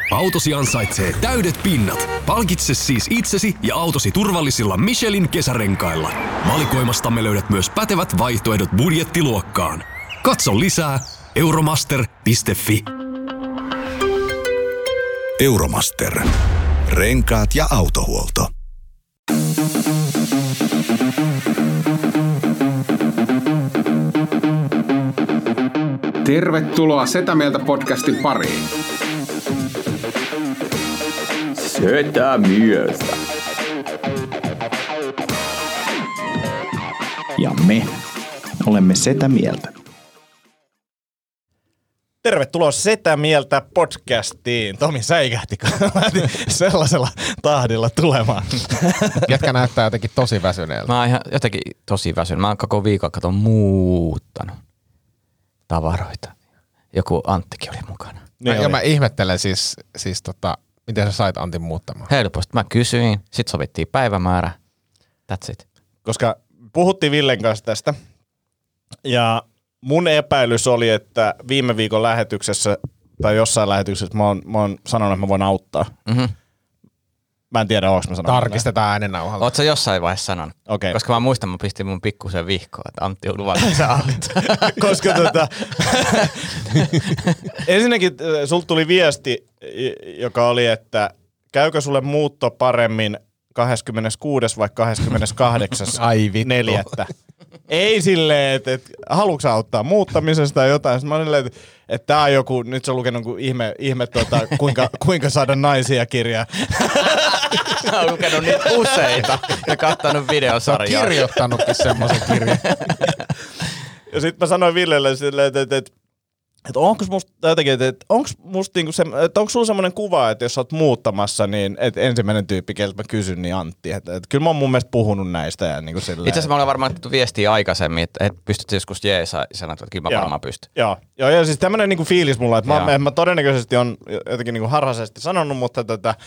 Autosi ansaitsee täydet pinnat. Palkitse siis itsesi ja autosi turvallisilla Michelin kesärenkailla. Valikoimastamme löydät myös pätevät vaihtoehdot budjettiluokkaan. Katso lisää euromaster.fi. Euromaster. Renkaat ja autohuolto. Tervetuloa Setä Mieltä podcastin pariin. Setä Mieltä. Ja me olemme Setä Mieltä. Tervetuloa Setä Mieltä podcastiin. Tomi säikähti, kun lähti sellaisella tahdilla tulemaan. Jätkä näyttää jotenkin tosi väsyneeltä. Mä oon ihan jotenkin tosi väsynyt. Mä oon koko viikon muuttanut tavaroita. Joku Anttikin oli mukana. Ja mä ihmettelen siis miten sä sait Antin muuttamaan. Helposti. Mä kysyin, sit sovittiin päivämäärä. That's it. Koska puhuttiin Villen kanssa tästä. Ja mun epäilys oli, että viime viikon lähetyksessä tai jossain lähetyksessä mä oon sanonut, että mä voin auttaa. Mm-hmm. Mä en tiedä, onko mä sanonut. Tarkistetaan äänennauhalla. Oot sä jossain vaiheessa sanonut? Okay. Koska mä muistan, mä pistin mun pikkusen vihkoon, että Antti on luvannut, että sä auttaa. Koska ensinnäkin sulta tuli viesti, joka oli, että käykö sulle muutto paremmin 26. vai 28.4. Ei silleen, että haluatko sä auttaa muuttamisesta tai jotain. Sitten mä olin silleen, että tää on joku, nyt se on lukenut ihme kuinka saada naisia -kirjaa. Mä oon lukenut niitä useita ja kattanut videosarjaa. Sä oot kirjoittanutkin semmoisen kirjan. Ja sit mä sanoin Villelle silleen, että onko musta jotenkin, että onko sulla semmoinen kuva, että jos sä oot muuttamassa, niin että ensimmäinen tyyppi, keltä mä kysyn, niin Antti. Että kyllä mä oon mun mielestä puhunut näistä. Ja niin kuin silleen. Itse asiassa mä olen varmaan viestiä aikaisemmin, että pystyt joskus jeesaa ja sanot, että kyllä mä varmaan pystyn. Joo, ja siis tämmönen niinku fiilis mulla, että mä todennäköisesti on jotenkin niinku harhaisesti sanonut, mutta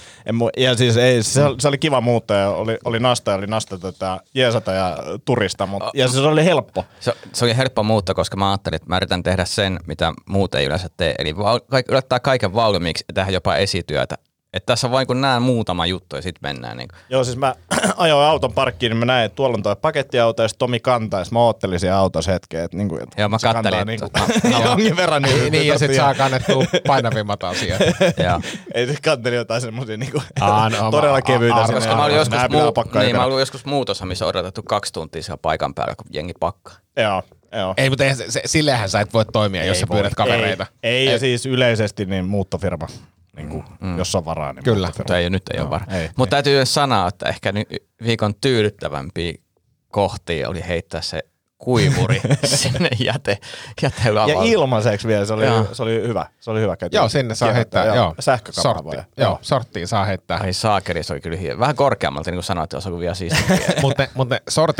ja siis se oli kiva muuttaa ja oli nasta jeesata ja turista, mutta ja se oli helppo. Se oli helppo muuttaa, koska mä ajattelin, että mä yritän tehdä sen, mitä muut ei yleensä tee. Eli yrittää kaiken valmiiksi ja tehdä jopa esityötä. Että tässä on vain kun näen muutama juttu ja sitten mennään. Niin. Joo, siis mä ajoin auton parkkiin, niin mä näin, että tuolla on toi pakettiauto ja sitten Tomi kantaa. Ja mä oottelin siellä autossa hetken. Että niinku, joo, mä kattelin. Jonkin verran. Niin, ja sit saa kannettua painavimmat asiat. Ei sit kanteli jotain semmosia niinku todella kevyitä. Koska mä olin joskus muutossa, missä on odotettu 2 tuntia siellä paikan päällä, kun jengi pakkaa. Joo. Ei, mutta sillehän sä et voi toimia, jos sä pyydät kavereita. Ei, ja siis yleisesti niin muuttofirma, niin jos on varaa. Niin kyllä, mutta nyt ei ole varaa. Mutta täytyy myös sanoa, että ehkä viikon tyydyttävämpiä kohtia oli heittää se kuivuri sinne jätelavalle. Ja ilmaiseksi vielä, se oli hyvä. Se oli hyvä käyttää. Joo, sinne saa heittää. Sähkökanavaa. Joo, sorttiin saa heittää. Ai saakeri, se oli kyllä hieno. Vähän korkeammalta, niin kuin sanoit, että se on vielä siistimpiä. Mutta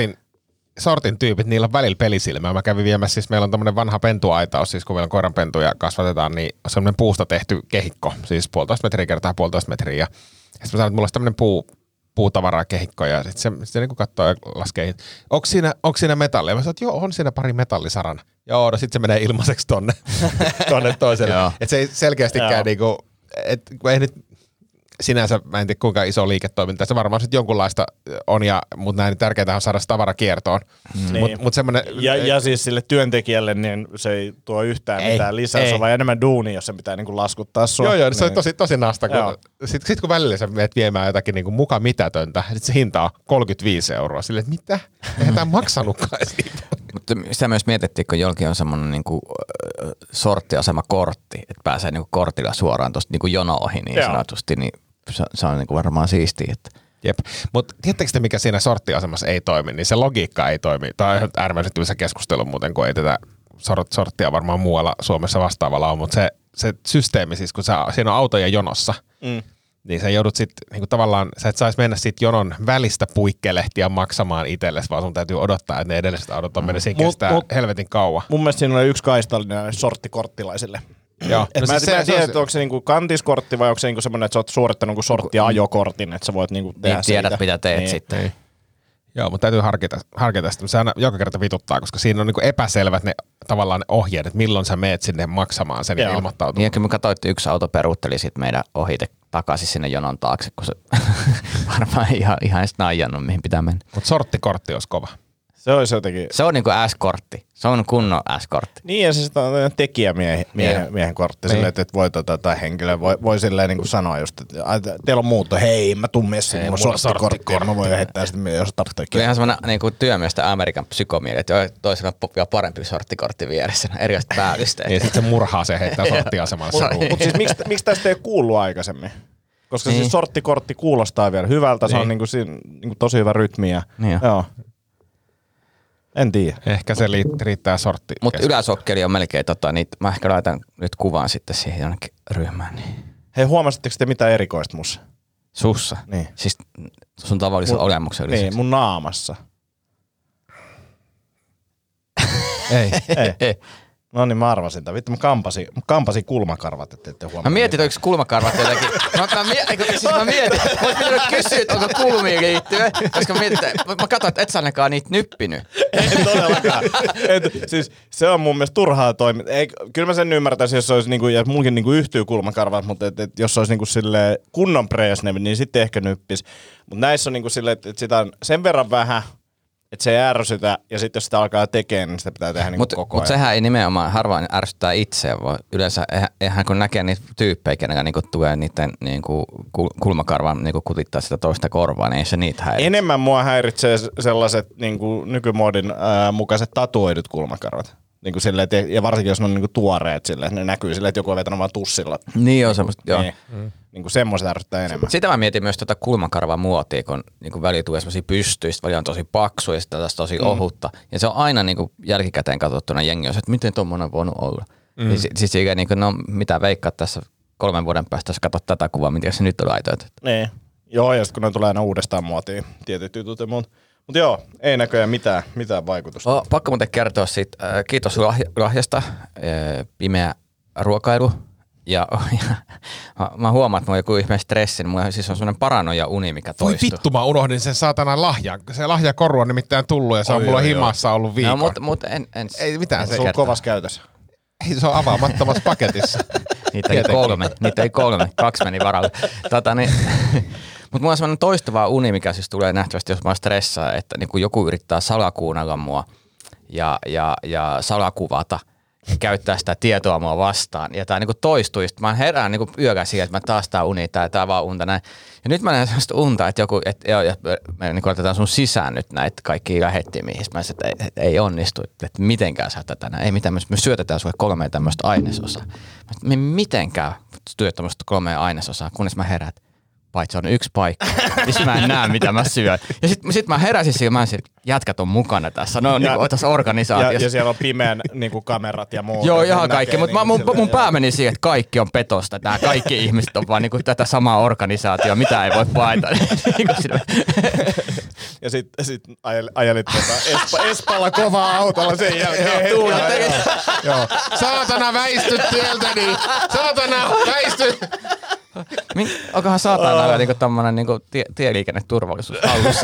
sortin tyypit, niillä on välillä pelisilmää. Mä kävin viemässä, siis meillä on tämmönen vanha pentuaitaus, siis kun meillä on koiranpentuja kasvatetaan, niin semmoinen puusta tehty kehikko, siis 1,5 metriä kertaa 1,5 metriä. Ja sitten mä sanoin, että mulla olisi tämmöinen puutavaraa kehikko, ja sitten se niin katsoo ja laskee, onko siinä metallia? Mä sanoin, että joo, on siinä pari metallisaran. Joo, no sitten se menee ilmaiseksi tonne toiselle. Että se ei selkeästikään niinku, että ei nyt sinänsä, mä en tiedä kuinka iso liiketoiminta, se varmaan sitten jonkunlaista on, mutta näin tärkeintä on saada se tavara kiertoon. Mut semmoinen, ja siis sille työntekijälle niin se ei tuo yhtään mitään lisää, se on vaan enemmän duunia, jos se pitää niinku laskuttaa sua. Joo, se on tosi nasta. Sitten kun välillä sä menet viemään jotakin niinku muka mitätöntä, sitten se hinta on 35 €. Silleen, että mitä? Eihän tämä maksanutkaan siitä. Mutta sitä myös mietittiin, kun jollakin on semmoinen niinku sorttiasemakortti, että pääsee niinku kortilla suoraan tuosta niinku jono ohi niin sanotusti, niin se on niinku varmaan siistiä. Että. Jep, mutta tiedättekö te, mikä siinä sorttiasemassa ei toimi, niin se logiikka ei toimi. Tämä on äärimmäisen tylsä keskustelu muuten, kun ei tätä sorttia varmaan muualla Suomessa vastaavalla on, mutta se systeemi siis, kun siinä on autoja jonossa, niin sä joudut sitten niinku tavallaan, sä et saisi mennä siitä jonon välistä puikkelehtiä maksamaan itsellesi, vaan sun täytyy odottaa, että ne edelliset autot on mennyt, siinä kestää helvetin kauan. Mun mielestä siinä oli yksi kaistallinen sorttikorttilaisille. Joo. Mä en tiedä, että onko se niinku kantiskortti vai onko se niinku semmoinen, että sä oot suorittanut sortti- ja ajokortin, että sä voit niinku tehdä niin, tiedät, mitä teet sitten. Niin. Joo, mutta täytyy harkita sitä. Se aina joka kerta vituttaa, koska siinä on niinku epäselvät ne tavallaan ne ohjeet, että milloin sä meet sinne maksamaan sen ja ilmoittautumaan. Niin, kyllä mä katsoin, että yksi auto peruutteli sit meidän ohite takaisin sinne jonon taakse, kun se varmaan ihan edes naijannut, mihin pitää mennä. Mutta sorttikortti olisi kova. Se olisi jotenkin... Se on niinku S-kortti. Se on kunnon S-kortti. Niin, ja siis on tekijämiehen kortti, silleen, että voi tai henkilö voi silleen niin kuin sanoa just, että teillä on muutto, hei, mä tuun messiin, mulla on sorttikortti, ja mä voin heittää sitten, jos tarvitsee. Kyllä ihan semmoinen niin työmiestä Amerikan psykomieli, että toisella vielä parempi sorttikortti vieressä, erilaista päällisteitä. Ja sitten se murhaa se heittää sorttiasemalla. Mutta siis miksi tästä ei kuullut aikaisemmin? Koska siis sorttikortti kuulostaa vielä hyvältä, se on niinku tosi hyvä rytmi. Niin joo. En tiedä. Ehkä se riittää sortti. Mutta yläsokkeli on melkein mä ehkä laitan nyt kuvaan sitten siihen jonnekin ryhmään. Niin. Hei, huomasitteko te mitään erikoista mussa? Sussa? Niin. Siis sun tavallisella olemuksella lisäksi? Niin, mun naamassa. Ei. No niin, mä arvasin tämän. Vittu, mä kampasin kulmakarvat, että ette huomannut. Mä mietin, että onko kulmakarvat jotenkin. Mä mietin, mä olis pitänyt kysyä, että onko kulmiin liittyen, koska mä katsoin, että et sä ainakaan niitä nyppinyt. Ei todellakaan. Siis se on mun mielestä turhaa toimintaa. Kyllä mä sen ymmärtäisin, jos olisi, niinku, ja munkin niinku yhtyy kulmakarvat, mutta jos olisi niinku kunnon Brezhnev, niin sitten ehkä nyppis. Mutta näissä on niinku silleen, että sitä on sen verran vähän, että se ei ärsytä, ja sitten jos sitä alkaa tekemään, niin sitä pitää tehdä koko ajan. Mutta sehän ei nimenomaan harvoin ärsyttää itseä, vaan yleensä eihän kun näkee niitä tyyppejä, kenellä niinku tulee niiden niinku kulmakarvan niinku kutittaa sitä toista korvaa, niin ei se niitä häiritse. Enemmän mua häiritsee sellaiset niinku nykymuodin mukaiset tatuoidut kulmakarvat. Niinku silleen, ja varsinkin jos ne on niinku tuoreet silleen, että ne näkyy silleen, että joku on vetänyt vaan tussilla. Niin on semmoista, joo. Niinku semmoiset ärsyttää enemmän. Sitä mä mietin myös tuota kulmakarvan muotia, kun niinku väliin tulee semmosia pystyistä, väliin on tosi paksu ja sitten taas tosi ohutta. Ja se on aina niinku jälkikäteen katsottuna jengi on se, että miten tommonen on voinut olla. Siis eikä niinku, no mitä veikkaa tässä 3 vuoden päästä, jos katsot tätä kuvaa, mitä se nyt on laitoitu. Niin. Joo, ja sitten kun ne tulee aina uudestaan muotiin, tietyt jutut ja muut. Mutta joo, ei näköjään mitään vaikutusta. Pakko muuten kertoa siitä, kiitos lahjasta, pimeä ruokailu. Ja mä huomaan, että mulla on joku ihme stressi, niin mulla siis on semmoinen paranoia-uni, mikä toistuu. Voi vittu, mä unohdin sen saatanan lahjan. Se lahjakoru on nimittäin tullut ja se on mulla himassa ollut viikon. No, mutta ei mitään se. Se on kovassa käytössä. Ei, se on avaamattomassa paketissa. Niitä ei 3, 2 meni varalle. Mutta mulla on semmoinen toistuva uni, mikä siis tulee nähtävästi, jos mä stressaa, että niin kun joku yrittää salakuunnella mua ja salakuvata ja käyttää sitä tietoa mua vastaan. Ja tää niin toistuu. Sitten mä herään niin yöllä siihen, että mä taas tää uni, tää vaan unta näin. Ja nyt mä näen sellaista unta, että joku, me niin otetaan sun sisään nyt näitä kaikkia lähettimiä. Mä sanoin, että ei onnistu, että mitenkään sä tätä näin. Ei mitään, me syötetään sulle 3 tämmöistä ainesosaa. Me mitenkään syöt tämmöistä 3 ainesosaa, kunnes mä herään. Paitsi on 1 paikka, missä mä en näe, mitä mä syön. Ja sit mä heräsin siihen, mä jätkät on mukana tässä, no niinku tässä organisaatiossa. Ja siellä on pimeän niinku kamerat ja muuta. Joo, ihan kaikki, mutta mun pää meni siihen, että kaikki on petosta. Tää kaikki ihmiset on vaan niinku tätä samaa organisaatiota, mitä ei voi paeta. Ja sit ajelit Espalla kovaa autolla sen jälkeen. Joo. Saatana väisty tieltäni! Saatana väisty! Onkohan saatana niinku tommonen niinku tieliikenneturvallisuus alussa?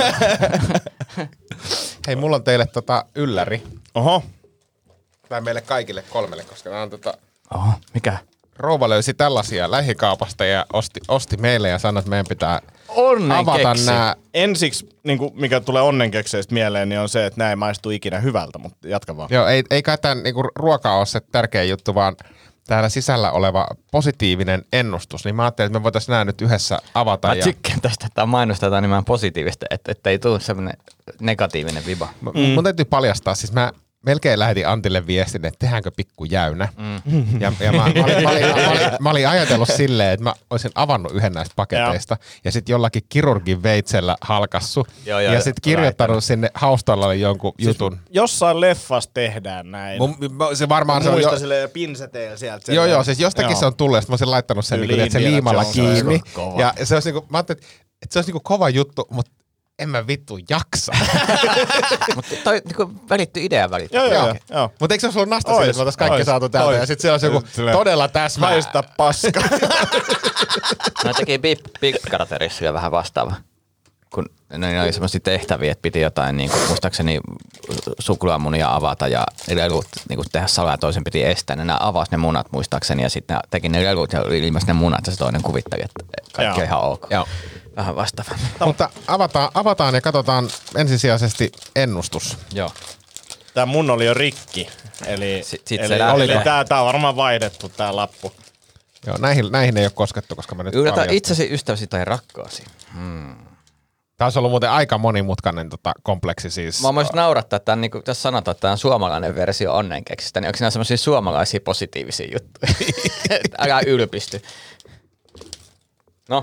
Hei, mulla on teille ylläri. Oho. Tai meille kaikille 3, koska nämä on Oho, mikä? rouva löysi tällaisia lähikaupasta ja osti meille ja sanoi, että meidän pitää avata nämä. Ensiksi, niin mikä tulee onnenkekseistä mieleen, niin on se, että nämä ei maistu ikinä hyvältä, mutta jatka vaan. Joo, ei kai tämän niin ruoka ole se tärkeä juttu, vaan täällä sisällä oleva positiivinen ennustus. Niin mä ajattelin, että me voitaisiin nämä nyt yhdessä avata. Mä tykkään tästä, että mainostetaan nimenomaan positiivista, että ei tule semmoinen negatiivinen viba. Mun täytyy paljastaa, siis mä melkein lähetin Antille viestin, että tehdäänkö pikku jäynä. Ja mä olin ajatellut silleen, että mä olisin avannut yhden näistä paketeista ja sitten jollakin kirurgin veitsellä halkassu ja sitten kirjoittanut sinne haustallalle jonkun jutun. Jossain leffassa tehdään näin. Se varmaan se on muista silleen pinseteillä sieltä. Joo, siis jostakin se on tullut ja sitten mä olisin laittanut sen niin se liimalla kiinni. Ja se olisi niinku, mä ajattelin, että se olisi niinku kova juttu, mutta en mä vittu jaksa. Mutta toi niinku välitty idea välitty. Joo. Mutta eikö se olisi ollut nasta sille, että me oltaisiin kaikki saatu täältä ja sitten siellä olisi joku todella täsmää. Haista paska. Mä teki Big Brotherissa vähän vastaava. kun ne oli semmoisia tehtäviä, että piti jotain, niin kuin, muistaakseni suklaamunia avata ja lelut niin kuin tehdä salaa, toisen piti estää. Nämä avasi ne munat muistaakseni ja sitten teki ne lelut ja ilmaisi ne munat ja se toinen kuvitteli, että kaikki on ihan ok. Joo. Vähän vastaava. Mutta avataan ja katsotaan ensisijaisesti ennustus. Joo. Tää mun oli jo rikki. Eli tää on varmaan vaihdettu tää lappu. Joo, näihin ei ole koskettu, koska mä nyt yllätä itsesi, ystäväsi tai rakkaasi. Tämä olisi ollut muuten aika monimutkainen kompleksi siis. Mä voisin naurattaa, että niin tässä sanotaan, että tämä on suomalainen versio onnenkeksistä, niin onko nämä semmoisia suomalaisia positiivisia juttuja? Älä ylpisty. No.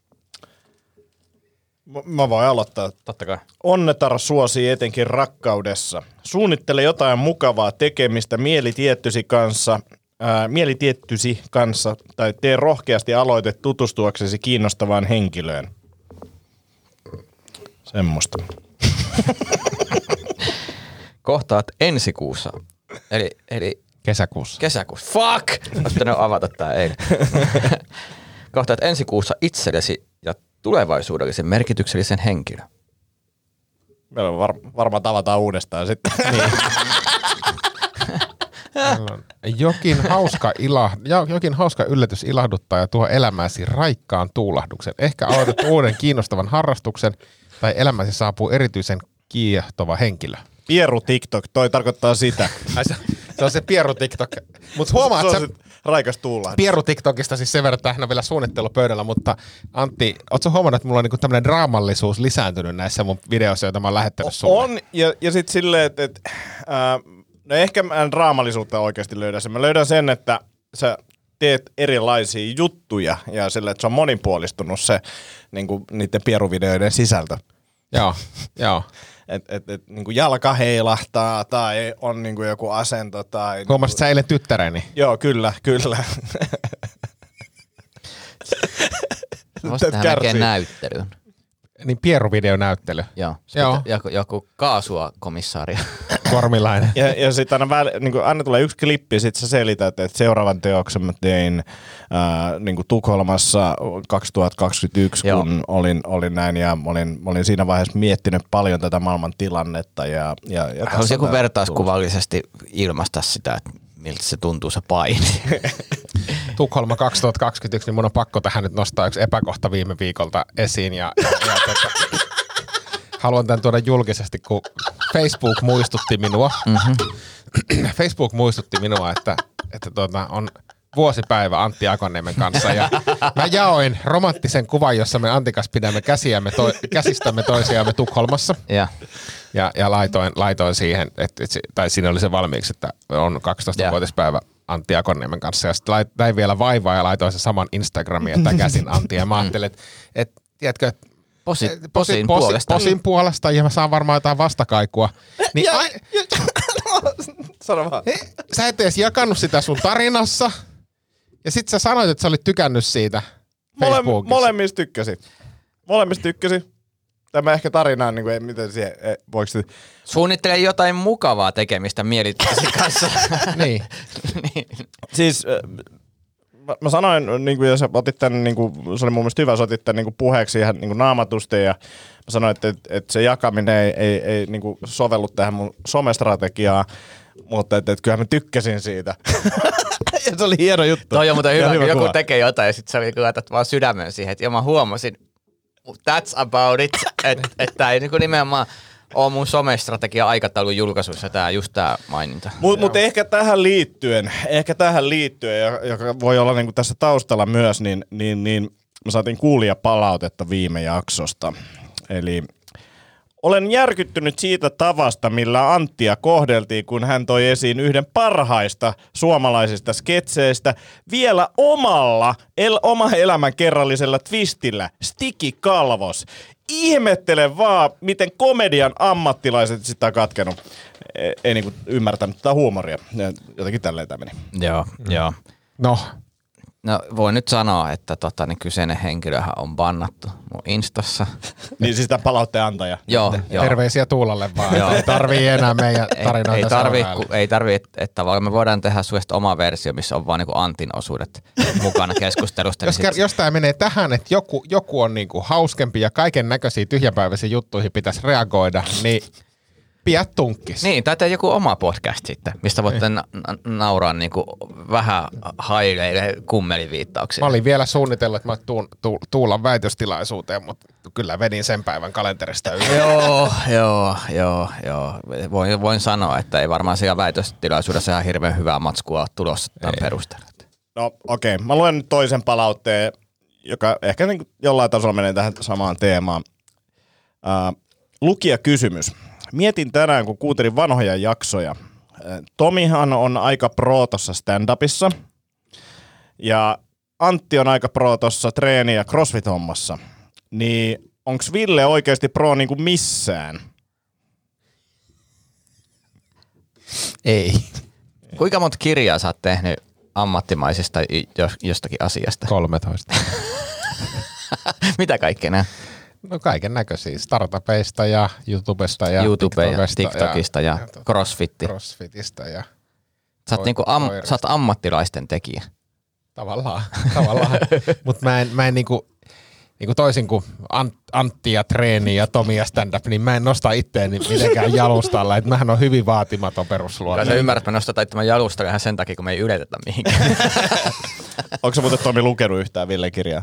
Mä voin aloittaa. Totta kai. Onnetar suosii etenkin rakkaudessa. Suunnittele jotain mukavaa tekemistä mielitiettysi kanssa tai tee rohkeasti aloite tutustuaksesi kiinnostavaan henkilöön. Semmosta. Kohtaat ensi kuussa. Eli kesäkuussa. Fuck! Olisi pitänyt avata tää eilen. Kohtaat ensi kuussa itsellesi ja tulevaisuudellisen merkityksellisen henkilön. Meillä on varmaan tavataan uudestaan sitten. Niin. Jokin hauska yllätys ilahduttaa ja tuo elämääsi raikkaan tuulahduksen. Ehkä aloitat uuden kiinnostavan harrastuksen tai elämäsi saapuu erityisen kiehtova henkilö. Pieru TikTok, toi tarkoittaa sitä. Se on se Pieru TikTok. Mutta huomaat, se on raikas tuulahdus. Pieru TikTokista siis sen verran, että hän on vielä suunnittelupöydällä, mutta Antti, ootko huomannut, että mulla on niinku tämmöinen draamallisuus lisääntynyt näissä mun videoissa, joita mä oon lähettänyt sulle? On, ja sit silleen, että no ehkä mä en draamallisuutta oikeasti löydä sen. Mä löydän sen, että sä teet erilaisia juttuja ja sille, että se on monipuolistunut se niinku niiden pieruvideoiden sisältö. Joo. Et niinku jalka heilahtaa tai on niinku joku asento tai... Huomasit sä eilen tyttäreni? Joo, kyllä. Voisi tehdä melkein näyttelyyn. Niin pieruvideonäyttely. Joo. Joku kaasua komissaaria. Kormilainen. Ja sitten aina tulee yksi klippi, sit sä selität, että seuraavan teoksen mä tein niinku Tukholmassa 2021, Joo. kun olin näin ja olin siinä vaiheessa miettinyt paljon tätä maailman tilannetta. Haluaisin joku vertauskuvallisesti ilmaista sitä, että miltä se tuntuu se paini. Tukholma 2021, niin mun on pakko tähän nyt nostaa yksi epäkohta viime viikolta esiin ja haluan tämän tuoda julkisesti, kun Facebook muistutti minua. Facebook muistutti minua, että on vuosipäivä Antti Akonniemen kanssa ja mä jaoin romanttisen kuvan, jossa me Antin kanssa pidämme käsistämme toisiamme Tukholmassa. Ja laitoin siihen, tai siinä oli se valmiiksi, että on 12-vuotispäivä Antti Akonniemen kanssa. Ja sitten näin vielä vaivaa ja laitoin sen saman Instagramiin, että käsin Antti. Ja mä ajattelin, että tiedätkö, Posin puolesta ja mä saan varmaan jotain vastakaikua. Niin sano vaan. Sä et edes jakanut sitä sun tarinassa. Ja sit sä sanoit, että sä olit tykännyt siitä Facebookissa. Molemmista tykkäsin. Tämä ehkä tarinaan, niin kuin, miten siihen, voiko se... Suunnittele jotain mukavaa tekemistä mielityksen kanssa. Niin. Siis mä sanoin, niin kuin, ja sä otit tämän, niin kuin, se oli mun mielestä hyvä, sä otit tämän niin kuin puheeksi ihan niin kuin naamatusti, ja mä sanoin, että se jakaminen ei niin kuin sovellu tähän mun somestrategiaan, mutta että kyllähän mä tykkäsin siitä. Ja se oli hieno juttu. Toi on muuten hyvä, kun joku tekee jotain, ja sit sä laitat vaan sydämen siihen, että mä huomasin, that's about it, että ei niinku nimenomaan ole mun somestrategia aikataulun julkaisuissa just tää maininta. Mutta ehkä tähän liittyen, joka voi olla niinku tässä taustalla myös, niin me saatiin kuulijapalautetta viime jaksosta. Eli olen järkyttynyt siitä tavasta, millä Anttia kohdeltiin, kun hän toi esiin yhden parhaista suomalaisista sketseistä vielä oma elämän kerrallisella twistillä, Sticky Kalvos. Ihmettelen vaan, miten komedian ammattilaiset sitä katkenut. Ei niinku ymmärtänyt tätä huumoria. Jotenkin tälleen tämä meni. Joo. No. No voin nyt sanoa, että niin kyseinen henkilöhän on bannattu mun Instassa. Niin siis sitä palautteen antaja. Joo. Terveisiä Tuulalle vaan. Ei tarvii enää meidän tarinoita ei tarvii, että tavallaan me voidaan tehdä suesta oma versio, missä on vaan niinku Antin osuudet mukana keskustelusta. Jos tämä menee tähän, että joku on niinku hauskempi ja kaiken näköisiä tyhjäpäiväisiä juttuihin pitäisi reagoida, niin piät tunkkis. Niin, tai tee joku oma podcast sitten, mistä voitte nauraa niinku vähän haileille kummeliviittauksiin. Mä olin vielä suunnitellut, että mä Tuulan väitöstilaisuuteen, mutta kyllä vedin sen päivän kalenterista yli. Joo. Voin sanoa, että ei varmaan siellä väitöstilaisuudessa ihan hirveän hyvää matskua ole tulossa tämän perusteella. No okei, mä luen nyt toisen palautteen, joka ehkä niin jollain tasolla menee tähän samaan teemaan. Lukijakysymys. Mietin tänään, kun kuuntelin vanhoja jaksoja. Tomihan on aika pro tossa stand-upissa ja Antti on aika pro tossa treeni- ja crossfit-hommassa. Niin onks Ville oikeasti pro niinku missään? Ei. Kuinka monta kirjaa sä oot tehnyt ammattimaisista jostakin asiasta? 13. Mitä kaikkea nää? No kaiken näköisiä. Startupeista ja YouTubesta ja TikTokista ja crossfitista ja sä oot ammattilaisten tekijä. Tavallaan. Mutta mä en niinku toisin kuin Antti ja treeni ja Tomi ja stand-up, niin mä en nosta itteeni mitenkään jalustalla. Että mähän on hyvin vaatimaton perusluonne. Sä ymmärrät, että mä nostan itseäni jalustalla ihan sen takia, kun me ei yletetä mihinkään. Onko sä muuten Tomi lukenut yhtään Villen kirjaa?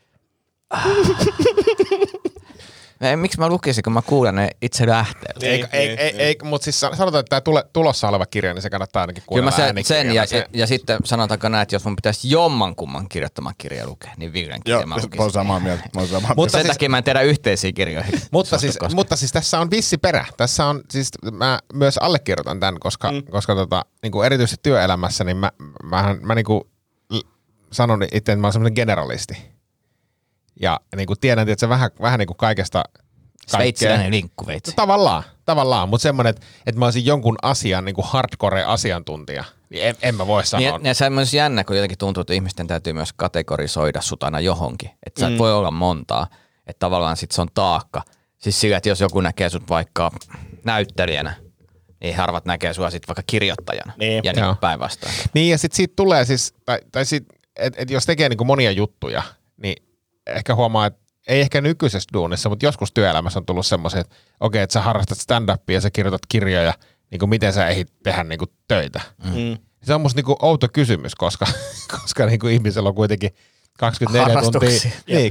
Miksi mä lukisin, kun mä kuulen ne itse lähteellä? Ei, mutta siis sanotaan, että tämä tulossa oleva kirja, niin se kannattaa ainakin kuunnella äänikirjana. Ja sitten sanotaanko näin, että jos mun pitäisi jommankumman kirjoittama kirja lukea, niin Villen kirja mä lukisin. Mä oon samaa mieltä. Mutta sen takia mä en tiedä yhteisiä kirjoja. Mutta siis tässä on vissi perä. Tässä on, siis mä myös allekirjoitan tämän, koska niinku erityisesti työelämässä, niin mä niinku sanon itse, että mä oon semmoinen generalisti. Ja niin kuin tiedän, että se vähän niin kuin kaikesta sveitsiläinen linkkuveitsi. Tavallaan, mutta semmoinen, että mä olisin jonkun asian niin kuin hardcore-asiantuntija, niin en mä voi sanoa. Ja se on myös jännä, kun jotenkin tuntuu, että ihmisten täytyy myös kategorisoida sut aina johonkin. Että sä et voi olla montaa, että tavallaan sit se on taakka. Siis sillä, että jos joku näkee sut vaikka näyttelijänä, niin harvat näkee sua sit vaikka kirjoittajana ja niin päinvastoin. Niin ja sit siitä tulee siis, tai sit, että jos tekee niin kuin monia juttuja, niin ehkä huomaa, että ei ehkä nykyisessä duunissa, mutta joskus työelämässä on tullut semmoisia, että okei, että sä harrastat stand-upia ja sä kirjoitat kirjoja, niin kuin miten sä ehdit tehdä niin kuin töitä. Se on musta niin kuin outo kysymys, koska niin kuin ihmisellä on kuitenkin 24 tuntia. Niin,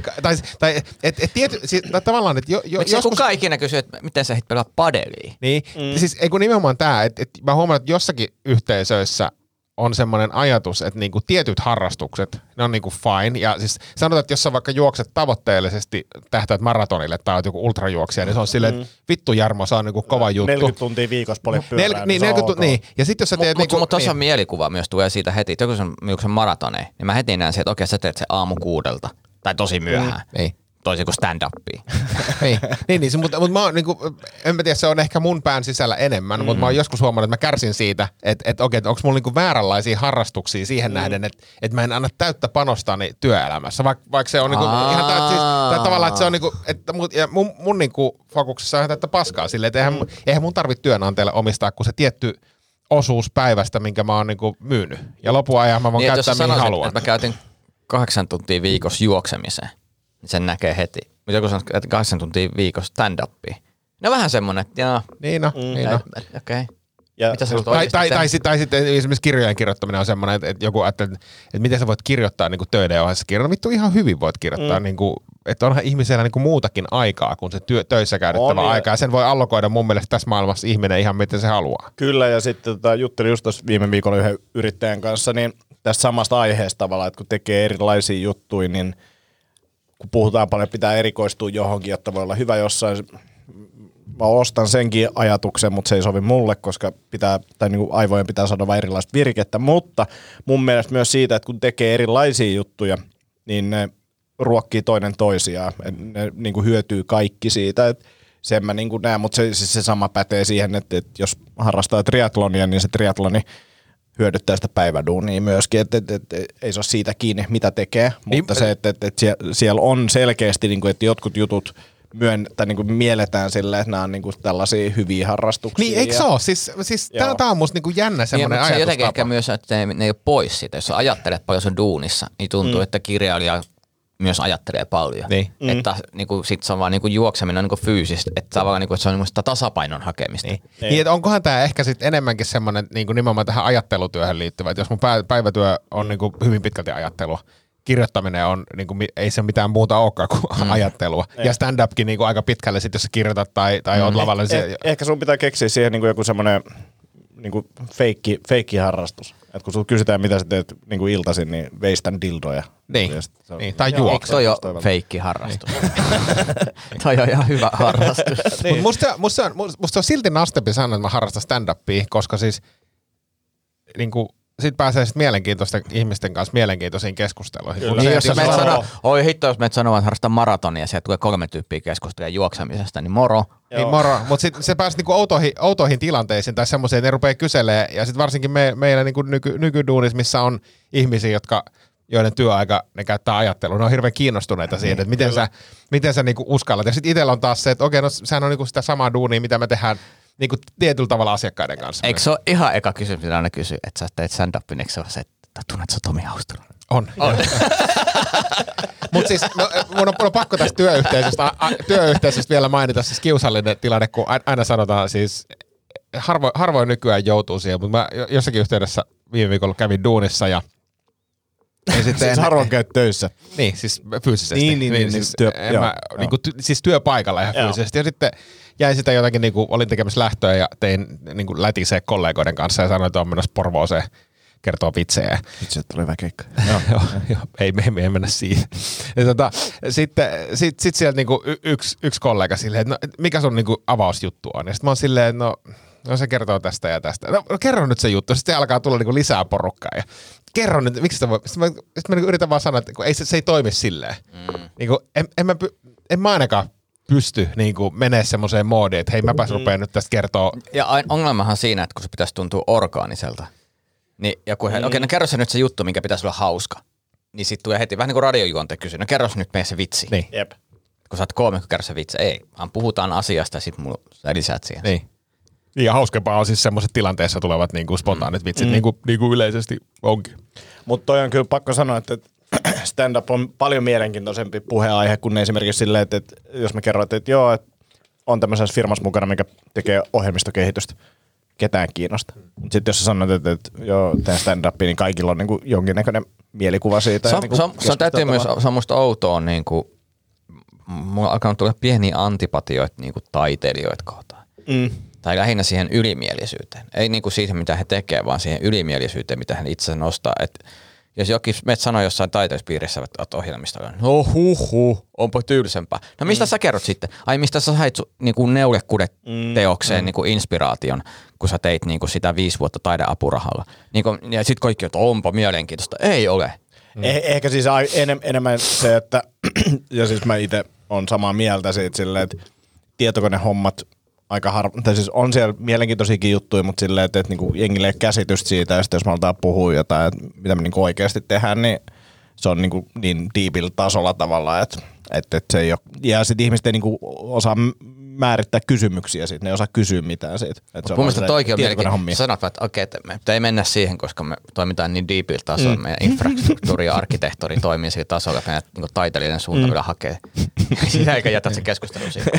tai tavallaan, että joskus kukaan ikinä kysyy, että miten sä ehdit pelaa padelia? Niin, siis ei kun nimenomaan tämä, että mä huomaan, että jossakin yhteisöissä on semmoinen ajatus, että niinku tietyt harrastukset, ne on niinku fine. Ja siis sanotaan, että jos sä vaikka juokset tavoitteellisesti, tähtäät maratonille tai oot joku ultrajuoksija, niin se on silleen, että vittu Jarmo, se on niinku kova juttu. 40 tuntia viikossa polit pyörään, niin niin. Ja sit jos sä teet Mutta tuossa on mielikuva myös tulee siitä heti, että joku sen maratone, niin mä heti näen se, että okei, sä teet se aamu 6 tai tosi myöhään. Ei. Toisin kuin stand-upia. niin, mutta mä oon niinku, en mä tiedä, se on ehkä mun pään sisällä enemmän, mutta mä oon joskus huomannut, että mä kärsin siitä, että okei, onko mulla niinku vääränlaisia harrastuksia siihen nähden, että mä en anna täyttä panostani työelämässä, vaikka se on niinku ihan siis, tavallaan, että se on niinku, että mun niinku fokuksessa on ihan täyttä paskaa silleen, että eihän mun tarvitse työnantajalle omistaa, kun se tietty osuus päivästä, minkä mä oon niinku myynyt. Ja lopun ajan mä voin niin, käyttää mihin haluan. Että mä käytin 8 tuntia viikossa juoksemiseen. Sen näkee heti. Mutta joku sanoo, että 8 tuntia viikossa stand-upia. No vähän semmonen, että jaa. Niin no. Okei. Mitä sä tai sitten esimerkiksi kirjojen kirjoittaminen on semmoinen, että joku ajattelee, että miten sä voit kirjoittaa niin kuin töiden ohessa kirjoittaa. No vittu ihan hyvin voit kirjoittaa, niin kuin, että onhan ihmisellä niin kuin muutakin aikaa kuin se töissä käytettävä aika. Ja sen voi allokoida mun mielestä tässä maailmassa ihminen ihan miten se haluaa. Kyllä, ja sitten juttelin just tuossa viime viikolla yhden yrittäjän kanssa, niin tästä samasta aiheesta tavallaan, että kun tekee erilaisia juttuja, niin kun puhutaan paljon, pitää erikoistua johonkin, jotta voi olla hyvä jossain. Mä ostan senkin ajatuksen, mutta se ei sovi mulle, koska pitää, tai niin kuin aivojen pitää saada vain erilaista virkettä. Mutta mun mielestä myös siitä, että kun tekee erilaisia juttuja, niin ne ruokkii toinen toisiaan. Ne niin kuin hyötyy kaikki siitä. Et sen mä niin kuin näen, mutta se sama pätee siihen, että jos harrastaa triathlonia, niin se triathloni hyödyttää sitä päiväduunia myöskin, että ei se ole siitä kiinni, mitä tekee, mutta se, että siellä on selkeästi, niin kuin, että jotkut jutut niin kuin mielletään silleen, että nämä on niin kuin tällaisia hyviä harrastuksia. Niin, eikö se ole? Siis tämä on musta niin kuin jännä semmoinen ajatustapa. Se jotenkin ehkä myös, että ne ei ole pois siitä. Jos sä ajattelet paljon sun duunissa, niin tuntuu, että kirjailija myös ajattelee paljon. Niin. Että niinku, sit se on vaan niinku juokseminen on niinku fyysistä, että niinku, se on niinku sitä tasapainon hakemista. Niin, että onkohan tämä ehkä sitten enemmänkin semmoinen niinku nimenomaan tähän ajattelutyöhön liittyvä, että jos mun päivätyö on niinku hyvin pitkälti ajattelua, kirjoittaminen on, niinku, ei se mitään muuta olekaan kuin ajattelua. Ja stand-upkin niinku aika pitkälle sit, jos sä kirjoitat tai oot lavalla. Ehkä sun pitää keksiä siihen niinku joku semmoinen niinku feikki harrastus. Et kun sulta kysytään, mitä sä teet niinku iltaisin, niin veistän dildoja. Niin, tai juoksu. Eikö toi ole feikki harrastus? Toi on ihan hyvä harrastus. Niin. Musta on silti nastempi sanoa, että mä harrastan stand-upia, koska siis niinku, sit pääsee sit mielenkiintoisten ihmisten kanssa mielenkiintoisiin keskusteluihin. Niin, jos menet sanoa, oi hitto, jos menet sanoa, että harrastan maratonia ja sieltä tulee 3 tyyppiä keskustelemaan juoksemisesta, niin moro. Niin moro, mutta sitten se pääsi niinku outoihin tilanteisiin tai semmoiseen, että ne rupeaa kyselemään. Ja sitten varsinkin meillä niinku nykyduunissa, missä on ihmisiä, joiden työaika ne käyttää ajattelua. Ne on hirveän kiinnostuneita siitä, että miten sä niinku uskallat. Ja sitten itsellä on taas se, että okei, no sehän on niinku sitä samaa duunia, mitä me tehdään niinku tietyllä tavalla asiakkaiden kanssa. Eikö se ole ihan eka kysymys, mitä aina kysyy, että sä teet stand-upin, eikö se ole se, että tunnet sä Tomi Haustula? On. Mutta siis mun on pakko tästä työyhteisöstä vielä mainita siis kiusallinen tilanne, kun aina sanotaan siis, harvoin nykyään joutuu siihen, mutta mä jossakin yhteydessä viime viikolla kävin duunissa ja sitten siis harvoin käyt töissä. Niin, siis fyysisesti. Niin, siis työpaikalla ihan fyysisesti. Ja sitten jäin sitä jotakin, niinku, olin tekemässä lähtöä ja tein niinku lätiseen kollegoiden kanssa ja sanoin, että on menossa Porvooseen kertoo vitsejä. Vitsi, että tuli hyvä keikka. Joo, ei mennä siihen. Sitten sieltä niinku yksi kollega silleen, että no, mikä sun niinku avausjuttu on? Ja sitten mä oon silleen, että no se kertoo tästä ja tästä. No kerro nyt se juttu. Sitten alkaa tulla niinku lisää porukkaa. Ja kerro nyt, miksi sitä voi. Sitten mä niinku yritän vaan sanoa, että se ei toimi silleen. Niinku, en mä ainakaan pysty niinku menee semmoiseen moodiin, että hei mäpäs rupeen nyt tästä kertoo. Ja ongelmahan siinä, että kun se pitäisi tuntua orgaaniselta. Niin joku, okei, no kerro se nyt se juttu, minkä pitäisi olla hauska. Niin sit tulee heti vähän niin kuin radiojuonte kysyä, no kerro nyt meidän se vitsi. Niin. Jep. Kun sä oot koomikko, kerro se vitsi. Ei, vaan puhutaan asiasta ja sit sä lisäät siihen. Niin. Ja hauskempaa on siis semmoiset tilanteessa tulevat niinku spontaanit vitsit, niinku yleisesti onkin. Mutta toi on kyllä pakko sanoa, että stand-up on paljon mielenkiintoisempi puheenaihe kuin esimerkiksi silleen, että jos mä kerron, että joo, että on tämmöisessä firmassa mukana, mikä tekee ohjelmistokehitystä. Ketään kiinnosta. Sitten jos sä sanot, että joo, teen stand-upia, niin kaikilla on niinku jonkinnäköinen mielikuva siitä. Se on täytyy myös, se on musta outoa, niinku, mulla on alkanut tulla pieniä antipatioita niinku taiteilijoita kohtaan. Tai lähinnä siihen ylimielisyyteen. Ei niinku siihen, mitä he tekee, vaan siihen ylimielisyyteen, mitä hän itse nostaa. Et jos jokin meet sanoo jossain taiteispiirissä, että ohjelmista, no onpa tylsempää. No mistä sä kerrot sitten? Ai mistä sä sait niinku neulekudeteokseen niinku inspiraation, kun sä teit niinku sitä 5 vuotta taideapurahalla. Niinku, ja sit kaikki, että onpa mielenkiintoista. Ei ole. Ehkä siis enemmän se, että ja siis mä itse on samaa mieltä siitä silleen, että tietokonehommat aika tai siis on siellä mielenkiintoisiakin juttuja, mutta silleen, että niinku jengille ei ole käsitystä siitä, ja sitten jos me aletaan puhua jotain, että mitä me niinku oikeasti tehdään, niin se on niinku niin diipillä tasolla tavallaan, että se ei ole, ja sitten ihmiset ei niinku osaa määrittää kysymyksiä siitä, ne ei osaa kysyä mitään siitä. Mun mielestä toikin on mielenkiintoista. Sanot, että okei, että me ei mennä siihen, koska me toimitaan niin diipillä tasolla, meidän infrastruktuuri ja arkkitehtuuri toimii sillä tasolla, että meidän niin taiteellinen suunta vielä hakee. Sitä eikä jätä se keskustelu siihen.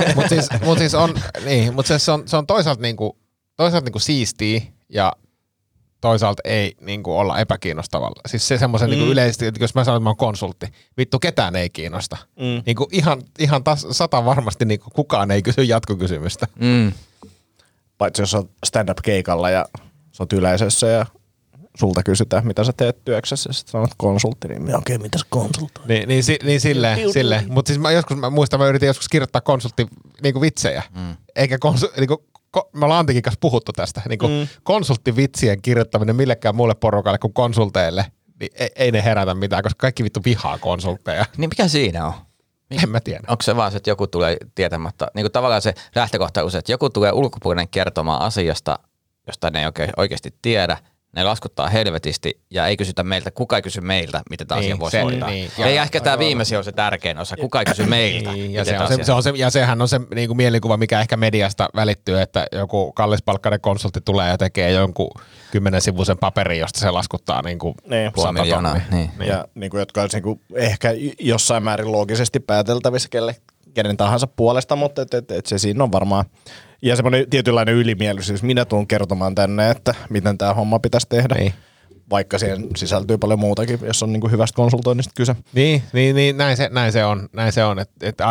Mutta se on toisaalta niinku siistiä ja toisaalta ei niinku olla epäkiinnostavalla. Siis se semmoisen niinku yleisesti, että jos mä sanon, että mä oon konsultti, vittu ketään ei kiinnosta. Niinku ihan sata varmasti niinku kukaan ei kysy jatkokysymystä. Paitsi jos on stand-up-keikalla ja sä oot yleisössä ja sulta kysytään, mitä sä teet työksessä, ja sit sanot konsultti, niin okei, mitä sä konsultoit? Niin silleen. Mutta siis mä muistan, mä yritin joskus kirjoittaa konsultti niinku vitsejä. Eikä niinku, me ollaan Antikin kanssa puhuttu tästä. Niinku konsulttivitsien kirjoittaminen millekään muulle porukalle kuin konsulteille, niin ei ne herätä mitään, koska kaikki vittu vihaa konsultteja. Niin mikä siinä on? En mä tiedä. Onko se vaan se, että joku tulee tietämättä, niin kuin tavallaan se lähtökohta usein, että joku tulee ulkopuolinen kertomaan asiasta, josta ne ei oikeasti tiedä, Ne laskuttaa helvetisti ja ei kysytä meiltä, kuka ei kysy meiltä, miten tämä asia voisi hoitaa. Niin. Ei ehkä tämä viimeisin on se tärkein osa, kuka ei kysy meiltä. Niin, ja sehän on se niin kuin mielikuva, mikä ehkä mediasta välittyy, että joku kallispalkkainen konsultti tulee ja tekee jonkun 10-sivuisen paperin, josta se laskuttaa niin kuin 100 tonnia. Niin. Ja niin kuin, jotka olisi niin kuin ehkä jossain määrin loogisesti pääteltävissä kenen tahansa puolesta, mutta et se siinä on varmaan. Ja semmoinen tietynlainen ylimielisyys. Minä tuun kertomaan tänne, että miten tämä homma pitäisi tehdä. Niin. Vaikka siihen sisältyy paljon muutakin, jos on niin kuin hyvästä konsultoinnista kyse. Niin, näin se on. Että